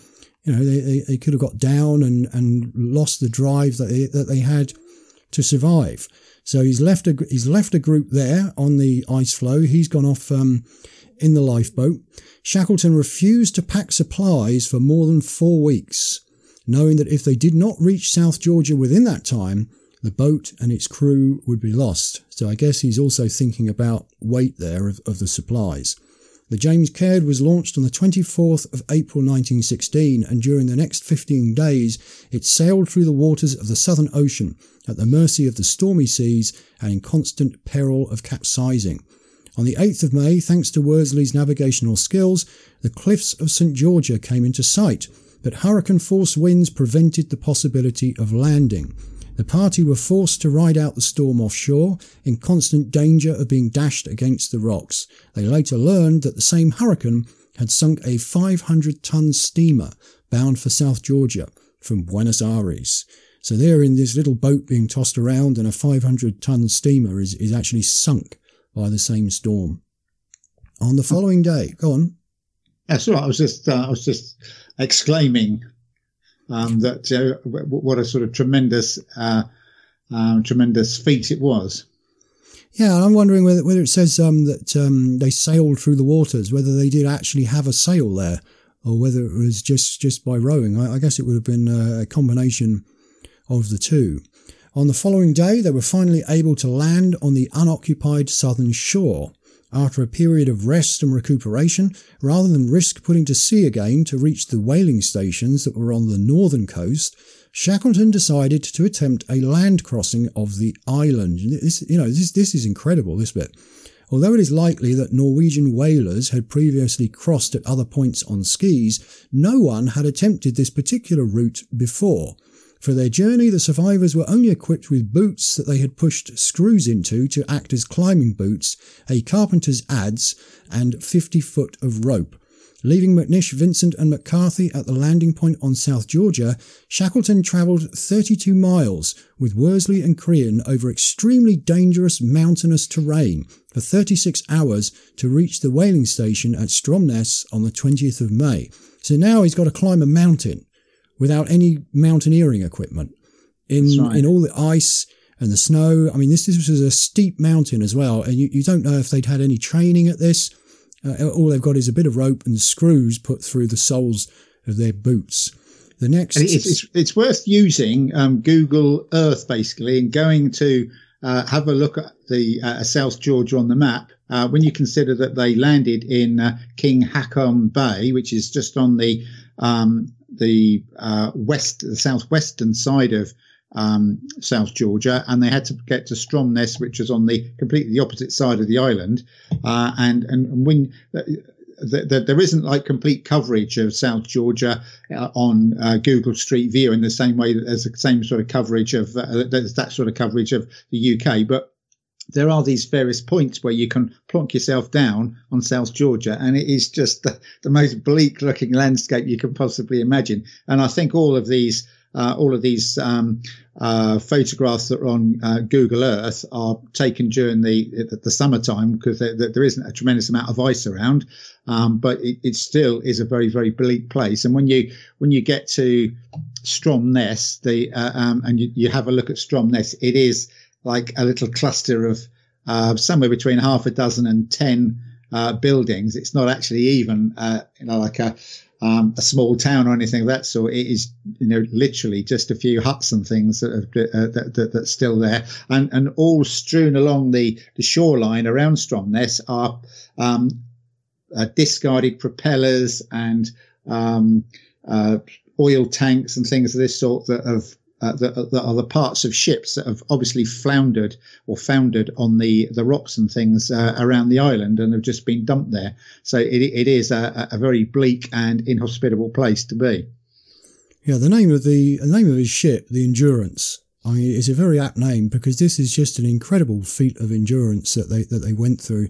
Speaker 1: they could have got down and lost the drive that they had to survive. So he's left a group there on the ice floe. He's gone off in the lifeboat. Shackleton refused to pack supplies for more than 4 weeks, knowing that if they did not reach South Georgia within that time, the boat and its crew would be lost. So I guess he's also thinking about weight there of the supplies. The James Caird was launched on the 24th of April 1916, and during the next 15 days it sailed through the waters of the Southern Ocean at the mercy of the stormy seas and in constant peril of capsizing. On the 8th of May, thanks to Worsley's navigational skills, the cliffs of St. Georgia came into sight, but hurricane-force winds prevented the possibility of landing. The party were forced to ride out the storm offshore, in constant danger of being dashed against the rocks. They later learned that the same hurricane had sunk a 500-ton steamer bound for South Georgia from Buenos Aires. So they're in this little boat being tossed around, and a 500-ton steamer is actually sunk by the same storm. On the following day, go on.
Speaker 2: That's right. I was just exclaiming that what a sort of tremendous feat it was.
Speaker 1: Yeah, I'm wondering whether it says that they sailed through the waters, whether they did actually have a sail there, or whether it was just by rowing. I guess it would have been a combination of the two. On the following day, they were finally able to land on the unoccupied southern shore. After a period of rest and recuperation, rather than risk putting to sea again to reach the whaling stations that were on the northern coast, Shackleton decided to attempt a land crossing of the island. This is incredible, this bit. Although it is likely that Norwegian whalers had previously crossed at other points on skis, no one had attempted this particular route before. For their journey, the survivors were only equipped with boots that they had pushed screws into to act as climbing boots, a carpenter's adze, and 50 foot of rope. Leaving McNish, Vincent and McCarthy at the landing point on South Georgia, Shackleton travelled 32 miles with Worsley and Crean over extremely dangerous mountainous terrain for 36 hours to reach the whaling station at Stromness on the 20th of May. So now he's got to climb a mountain without any mountaineering equipment in all the ice and the snow. I mean, this was a steep mountain as well, and you don't know if they'd had any training at this. All they've got is a bit of rope and screws put through the soles of their boots. The next,
Speaker 2: it's worth using Google Earth basically and going to have a look at the South Georgia on the map. When you consider that they landed in King Haakon Bay, which is just on the southwestern side of South Georgia, and they had to get to Stromness, which is on the completely opposite side of the island. And when there isn't like complete coverage of South Georgia on Google Street View in the same way that there's the same sort of coverage of there's that sort of coverage of the UK, but there are these various points where you can plonk yourself down on South Georgia, and it is just the most bleak looking landscape you can possibly imagine. And I think all of these photographs that are on Google Earth are taken during the summertime, because there isn't a tremendous amount of ice around. But it still is a very, very bleak place. And when you get to Stromness, and you have a look at Stromness, it is like a little cluster of somewhere between half a dozen and 10 buildings. It's not actually even like a small town or anything of that sort. It is literally just a few huts and things that's still there, and all strewn along the shoreline around Stromness are discarded propellers and oil tanks and things of this sort that are the parts of ships that have obviously floundered or foundered on the rocks and things around the island, and have just been dumped there. So it is a very bleak and inhospitable place to be.
Speaker 1: Yeah, the name of his ship, the Endurance, I mean, is a very apt name, because this is just an incredible feat of endurance that they went through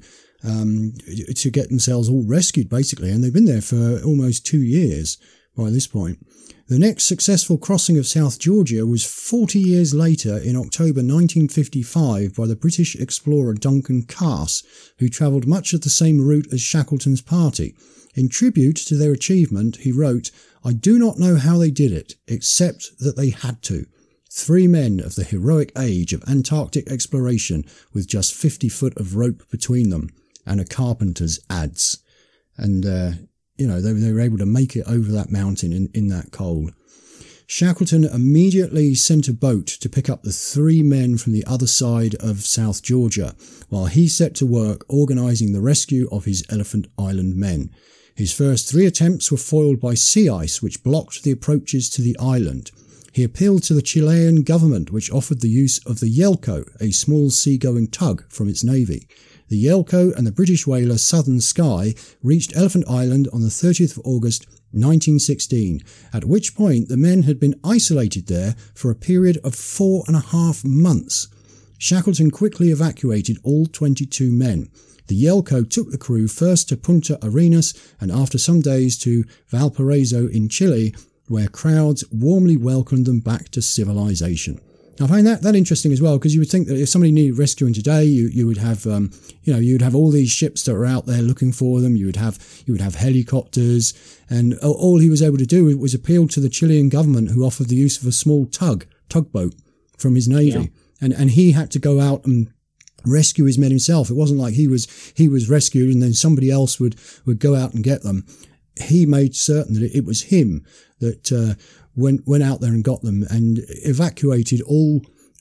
Speaker 1: to get themselves all rescued, basically, and they've been there for almost 2 years by this point. The next successful crossing of South Georgia was 40 years later, in October 1955, by the British explorer Duncan Cass, who travelled much of the same route as Shackleton's party. In tribute to their achievement, he wrote, "I do not know how they did it, except that they had to. 3 men of the heroic age of Antarctic exploration, with just 50 foot of rope between them, and a carpenter's adze." And, they were able to make it over that mountain in that cold. Shackleton immediately sent a boat to pick up the 3 men from the other side of South Georgia, while he set to work organising the rescue of his Elephant Island men. His first 3 attempts were foiled by sea ice, which blocked the approaches to the island. He appealed to the Chilean government, which offered the use of the Yelcho, a small seagoing tug from its navy. The Yelcho and the British whaler Southern Sky reached Elephant Island on the 30th of August 1916, at which point the men had been isolated there for a period of 4.5 months. Shackleton quickly evacuated all 22 men. The Yelcho took the crew first to Punta Arenas, and after some days to Valparaiso in Chile, where crowds warmly welcomed them back to civilization. I find that interesting as well, because you would think that if somebody needed rescuing today, you would have, you would have all these ships that were out there looking for them. You would have helicopters, and all he was able to do was appeal to the Chilean government, who offered the use of a small tugboat from his navy, and he had to go out and rescue his men himself. It wasn't like he was rescued and then somebody else would go out and get them. He made certain that it was him that went out there and got them and evacuated all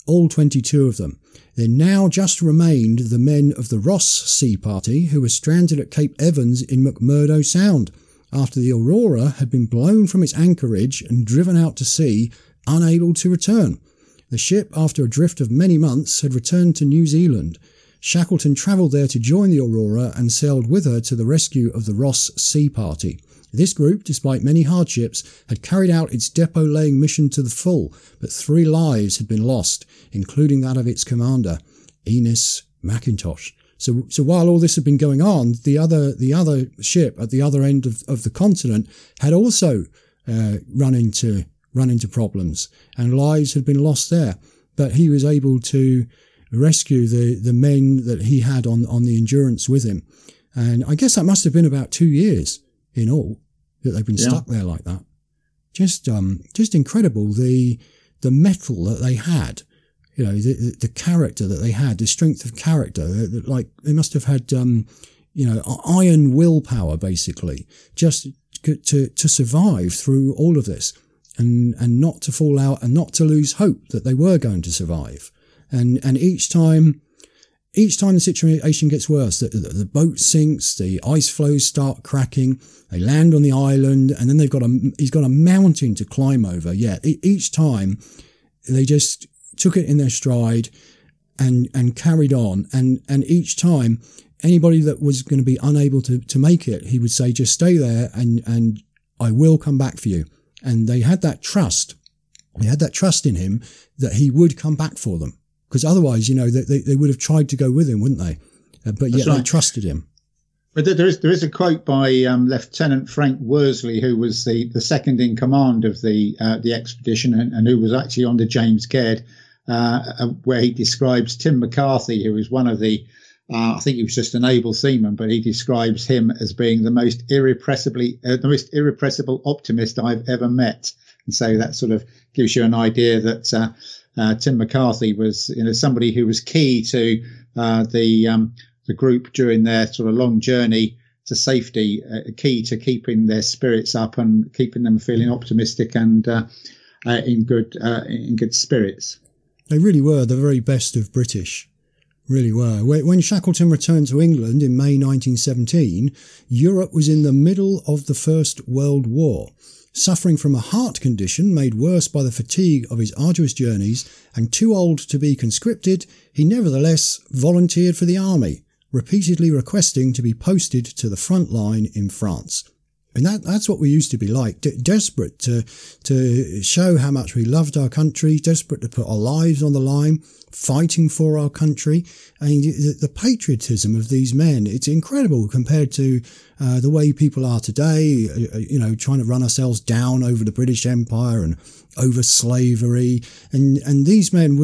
Speaker 1: 22 of them. There now just remained the men of the Ross Sea Party, who were stranded at Cape Evans in McMurdo Sound, after the Aurora had been blown from its anchorage and driven out to sea, unable to return. The ship, after a drift of many months, had returned to New Zealand. Shackleton travelled there to join the Aurora and sailed with her to the rescue of the Ross Sea Party. This group, despite many hardships, had carried out its depot-laying mission to the full, but 3 lives had been lost, including that of its commander, Enos McIntosh. So while all this had been going on, the other ship at the other end of the continent had also run into problems, and lives had been lost there. But he was able to rescue the men that he had on the Endurance with him. And I guess that must have been about 2 years in all that they've been stuck there like that. Just incredible, the mettle that they had, the character that they had, the strength of character. Like they must have had, iron willpower, basically, just to survive through all of this, and not to fall out and not to lose hope that they were going to survive. And each time the situation gets worse, the boat sinks, the ice floes start cracking, they land on the island, and then he's got a mountain to climb over. Yeah, each time they just took it in their stride and carried on. And each time anybody that was going to be unable to make it, he would say, just stay there and I will come back for you. And they had that trust. They had that trust in him that he would come back for them. because otherwise, they would have tried to go with him, wouldn't they? But yet they trusted him.
Speaker 2: But there is a quote by Lieutenant Frank Worsley, who was the second in command of the expedition and who was actually on the James Caird, where he describes Tim McCarthy, who was one of the I think he was just an able seaman, but he describes him as being the most irrepressible optimist I've ever met. And so that sort of gives you an idea that Tim McCarthy was, somebody who was key to the group during their sort of long journey to safety, key to keeping their spirits up and keeping them feeling optimistic and in good spirits.
Speaker 1: They really were the very best of British. Really were. When Shackleton returned to England in May 1917, Europe was in the middle of the First World War. Suffering from a heart condition made worse by the fatigue of his arduous journeys and too old to be conscripted, he nevertheless volunteered for the army, repeatedly requesting to be posted to the front line in France. And that's what we used to be like, desperate to show how much we loved our country, desperate to put our lives on the line, fighting for our country. I mean, the patriotism of these men, it's incredible compared to the way people are today, trying to run ourselves down over the British Empire and over slavery. And these men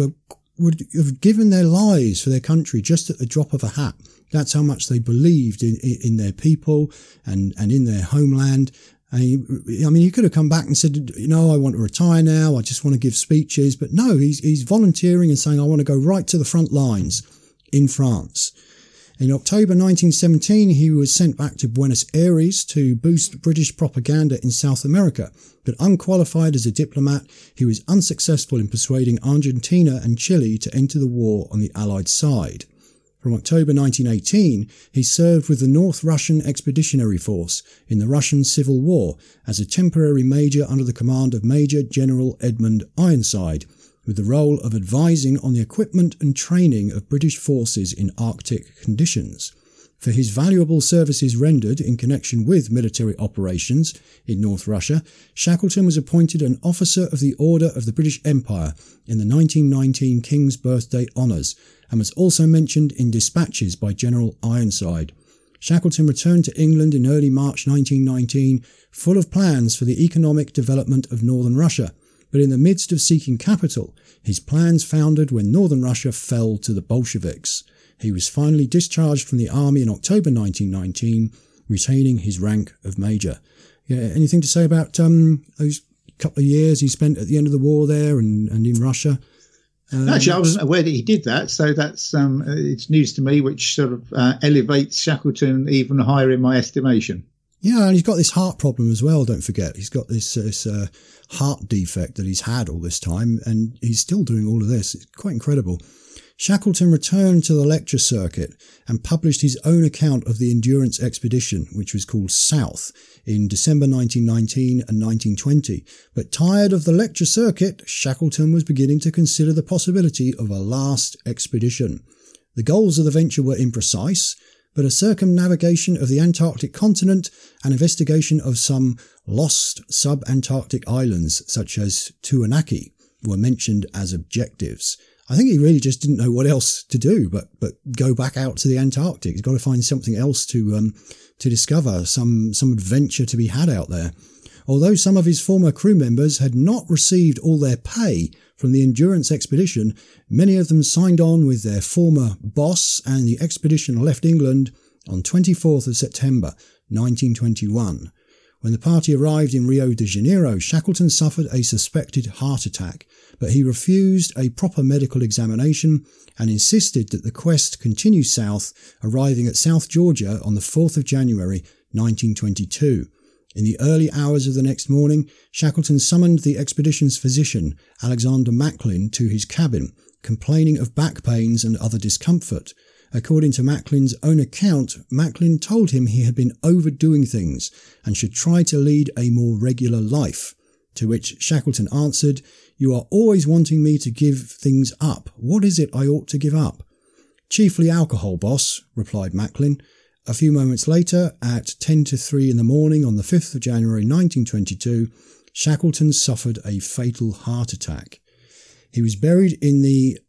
Speaker 1: would have given their lives for their country just at the drop of a hat. That's how much they believed in their people and in their homeland. I mean, he could have come back and said, I want to retire now. I just want to give speeches. But no, he's volunteering and saying, I want to go right to the front lines in France. In October 1917, he was sent back to Buenos Aires to boost British propaganda in South America. But unqualified as a diplomat, he was unsuccessful in persuading Argentina and Chile to enter the war on the Allied side. From October 1918, he served with the North Russian Expeditionary Force in the Russian Civil War as a temporary major under the command of Major General Edmund Ironside, with the role of advising on the equipment and training of British forces in Arctic conditions. For his valuable services rendered in connection with military operations in North Russia, Shackleton was appointed an Officer of the Order of the British Empire in the 1919 King's Birthday Honours, and was also mentioned in dispatches by General Ironside. Shackleton returned to England in early March 1919, full of plans for the economic development of northern Russia, but in the midst of seeking capital, his plans foundered when northern Russia fell to the Bolsheviks. He was finally discharged from the army in October 1919, retaining his rank of major. Yeah, anything to say about those couple of years he spent at the end of the war there and in Russia?
Speaker 2: Actually, I wasn't aware that he did that, so that's it's news to me, which sort of elevates Shackleton even higher in my estimation.
Speaker 1: Yeah, and he's got this heart problem as well, don't forget. He's got this heart defect that he's had all this time, and he's still doing all of this. It's quite incredible. Shackleton returned to the lecture circuit and published his own account of the Endurance expedition, which was called South, in December 1919 and 1920. But tired of the lecture circuit, Shackleton was beginning to consider the possibility of a last expedition. The goals of the venture were imprecise, but a circumnavigation of the Antarctic continent and investigation of some lost sub-Antarctic islands, such as Tuanaki, were mentioned as objectives. I think he really just didn't know what else to do but go back out to the Antarctic. He's got to find something else to discover, some adventure to be had out there. Although some of his former crew members had not received all their pay from the Endurance expedition, many of them signed on with their former boss, and the expedition left England on 24th of September 1921. When the party arrived in Rio de Janeiro, Shackleton suffered a suspected heart attack, but he refused a proper medical examination and insisted that the quest continue south, arriving at South Georgia on the 4th of January 1922. In the early hours of the next morning, Shackleton summoned the expedition's physician, Alexander Macklin, to his cabin, complaining of back pains and other discomfort. According to Macklin's own account, Macklin told him he had been overdoing things and should try to lead a more regular life, to which Shackleton answered, "You are always wanting me to give things up. What is it I ought to give up?" "Chiefly alcohol, boss," replied Macklin. A few moments later, at 10 to 3 in the morning on the 5th of January 1922, Shackleton suffered a fatal heart attack. He was buried in the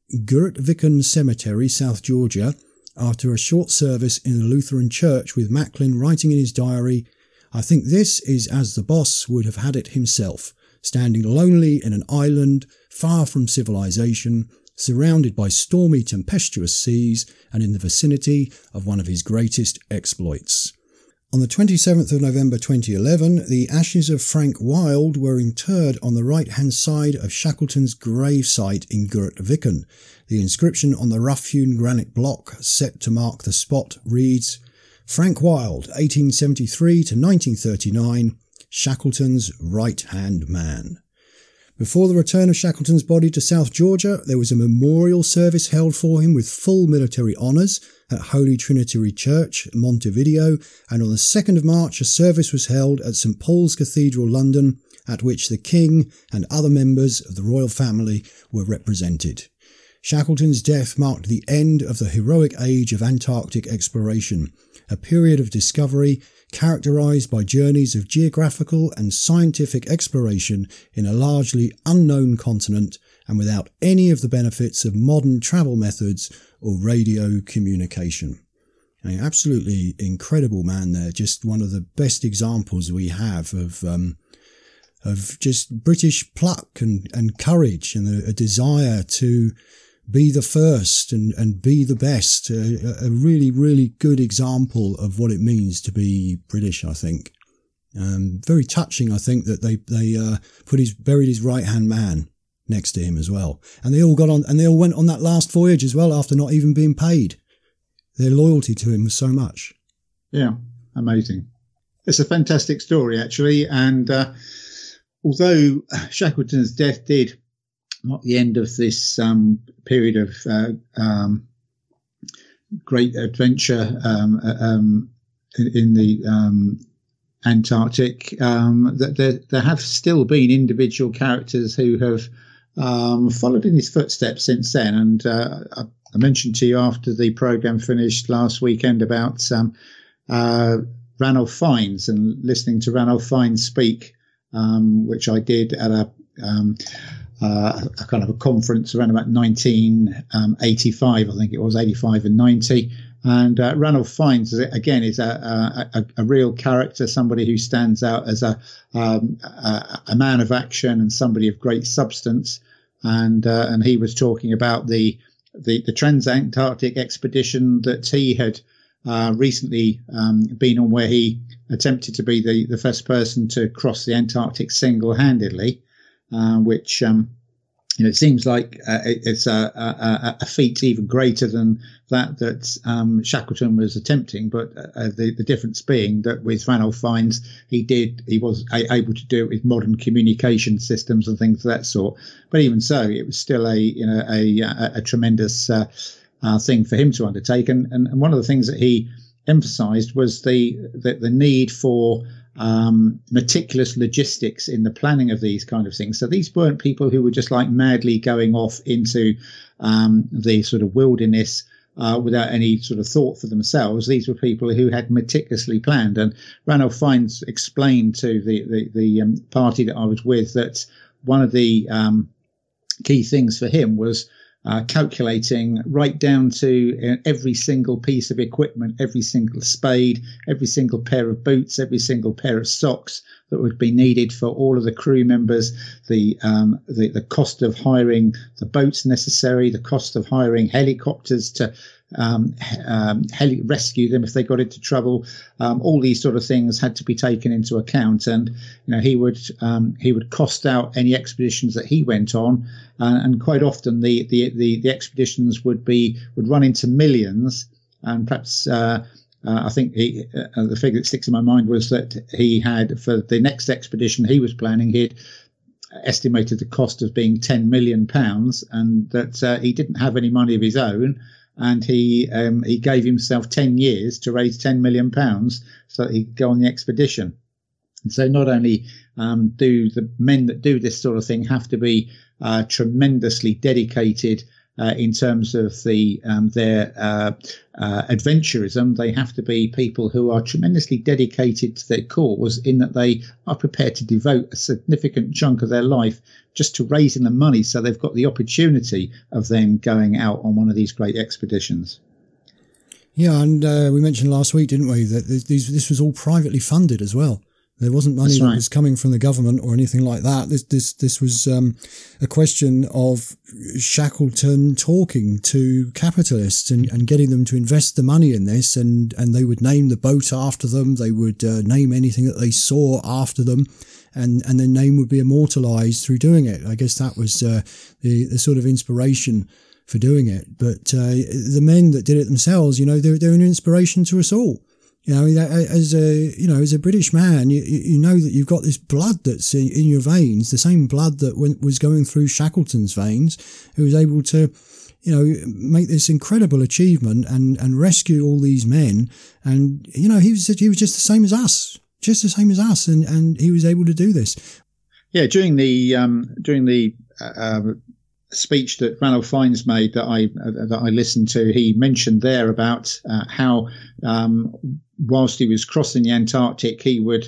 Speaker 1: Gurutviken Cemetery, South Georgia, after a short service in a Lutheran church, with Macklin writing in his diary, "I think this is as the boss would have had it himself, standing lonely in an island, far from civilization, surrounded by stormy, tempestuous seas, and in the vicinity of one of his greatest exploits." On the 27th of November 2011, the ashes of Frank Wild were interred on the right-hand side of Shackleton's grave site in Gurutviken. The inscription on the rough-hewn granite block set to mark the spot reads, "Frank Wild, 1873 to 1939, Shackleton's right-hand man." Before the return of Shackleton's body to South Georgia, there was a memorial service held for him with full military honours at Holy Trinity Church, Montevideo, and on the 2nd of March a service was held at St Paul's Cathedral, London, at which the King and other members of the royal family were represented. Shackleton's death marked the end of the heroic age of Antarctic exploration, a period of discovery characterised by journeys of geographical and scientific exploration in a largely unknown continent and without any of the benefits of modern travel methods or radio communication. An absolutely incredible man there, just one of the best examples we have of just British pluck and courage and a desire to be the first and be the best. A really, really good example of what it means to be British, I think. Very touching, I think, that they buried his right-hand man next to him as well. And they all went on that last voyage as well after not even being paid. Their loyalty to him was so much.
Speaker 2: Yeah, amazing. It's a fantastic story, actually. And although Shackleton's death did not the end of this period of great adventure in the Antarctic, there have still been individual characters who have followed in his footsteps since then. And I mentioned to you after the programme finished last weekend about Ranulph Fiennes and listening to Ranulph Fiennes speak, which I did at a kind of a conference around about 1985, I think it was, 85 and 90. And Ranulph Fiennes, again, is a real character, somebody who stands out as a man of action and somebody of great substance. And he was talking about the Transantarctic expedition that he had recently been on, where he attempted to be the first person to cross the Antarctic single-handedly. Which it seems like it's a feat even greater than that Shackleton was attempting. But the difference being that with Ranulph Fiennes, he was able to do it with modern communication systems and things of that sort. But even so, it was still a tremendous thing for him to undertake. And one of the things that he emphasised was the need for meticulous logistics in the planning of these kind of things. So these weren't people who were just like madly going off into the sort of wilderness without any sort of thought for themselves. These were people who had meticulously planned. And Ranulph Fiennes explained to the party that I was with that one of the key things for him was calculating right down to every single piece of equipment, every single spade, every single pair of boots, every single pair of socks that would be needed for all of the crew members, the cost of hiring the boats necessary, the cost of hiring helicopters to rescue them if they got into trouble. All these sort of things had to be taken into account, and he would cost out any expeditions that he went on, and quite often the expeditions would run into millions, and perhaps I think the figure that sticks in my mind was that he had, for the next expedition he was planning, he'd estimated the cost of being £10 million, and that he didn't have any money of his own. And he gave himself 10 years to raise £10 million so that he could go on the expedition. And so not only do the men that do this sort of thing have to be tremendously dedicated in terms of their adventurism. They have to be people who are tremendously dedicated to their cause, in that they are prepared to devote a significant chunk of their life just to raising the money, so they've got the opportunity of then going out on one of these great expeditions.
Speaker 1: Yeah, and we mentioned last week, didn't we, that this was all privately funded as well. There wasn't money that was coming from the government or anything like that. This was a question of Shackleton talking to capitalists and getting them to invest the money in this, and they would name the boat after them. They would name anything that they saw after them, and their name would be immortalized through doing it. I guess that was the sort of inspiration for doing it. But the men that did it themselves, they're an inspiration to us all. As a British man, you know that you've got this blood that's in your veins, the same blood that was going through Shackleton's veins, who was able to, make this incredible achievement and rescue all these men. And, he was just the same as us, and he was able to do this.
Speaker 2: Yeah, during the speech that Ranulph Fiennes made that I listened to, he mentioned there about how whilst he was crossing the Antarctic, he would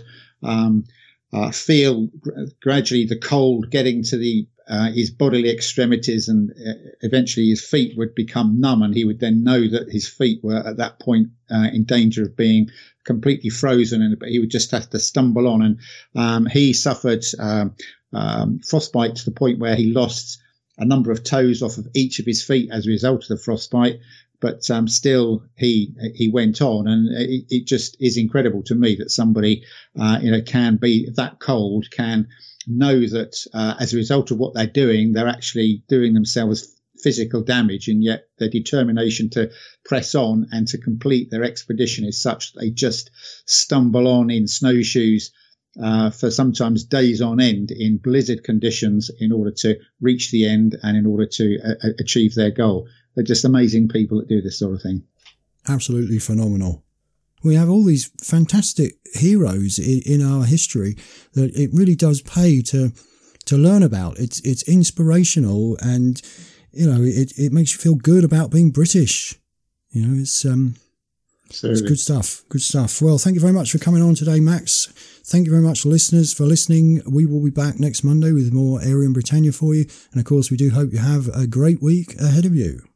Speaker 2: feel gradually the cold getting to his bodily extremities, and eventually his feet would become numb, and he would then know that his feet were at that point in danger of being completely frozen, but he would just have to stumble on. And he suffered frostbite to the point where he lost a number of toes off of each of his feet as a result of the frostbite, but still he went on. And it just is incredible to me that somebody can be that cold, can know that as a result of what they're doing, they're actually doing themselves physical damage, and yet their determination to press on and to complete their expedition is such that they just stumble on in snowshoes for sometimes days on end in blizzard conditions in order to reach the end and in order to achieve their goal. They're just amazing people that do this sort of thing. Absolutely phenomenal.
Speaker 1: We have all these fantastic heroes in our history that it really does pay to learn about. It's inspirational, and it makes you feel good about being British. It's good stuff. Good stuff. Well, thank you very much for coming on today, Max. Thank you very much, listeners, for listening. We will be back next Monday with more Aerium Britannia for you. And of course, we do hope you have a great week ahead of you.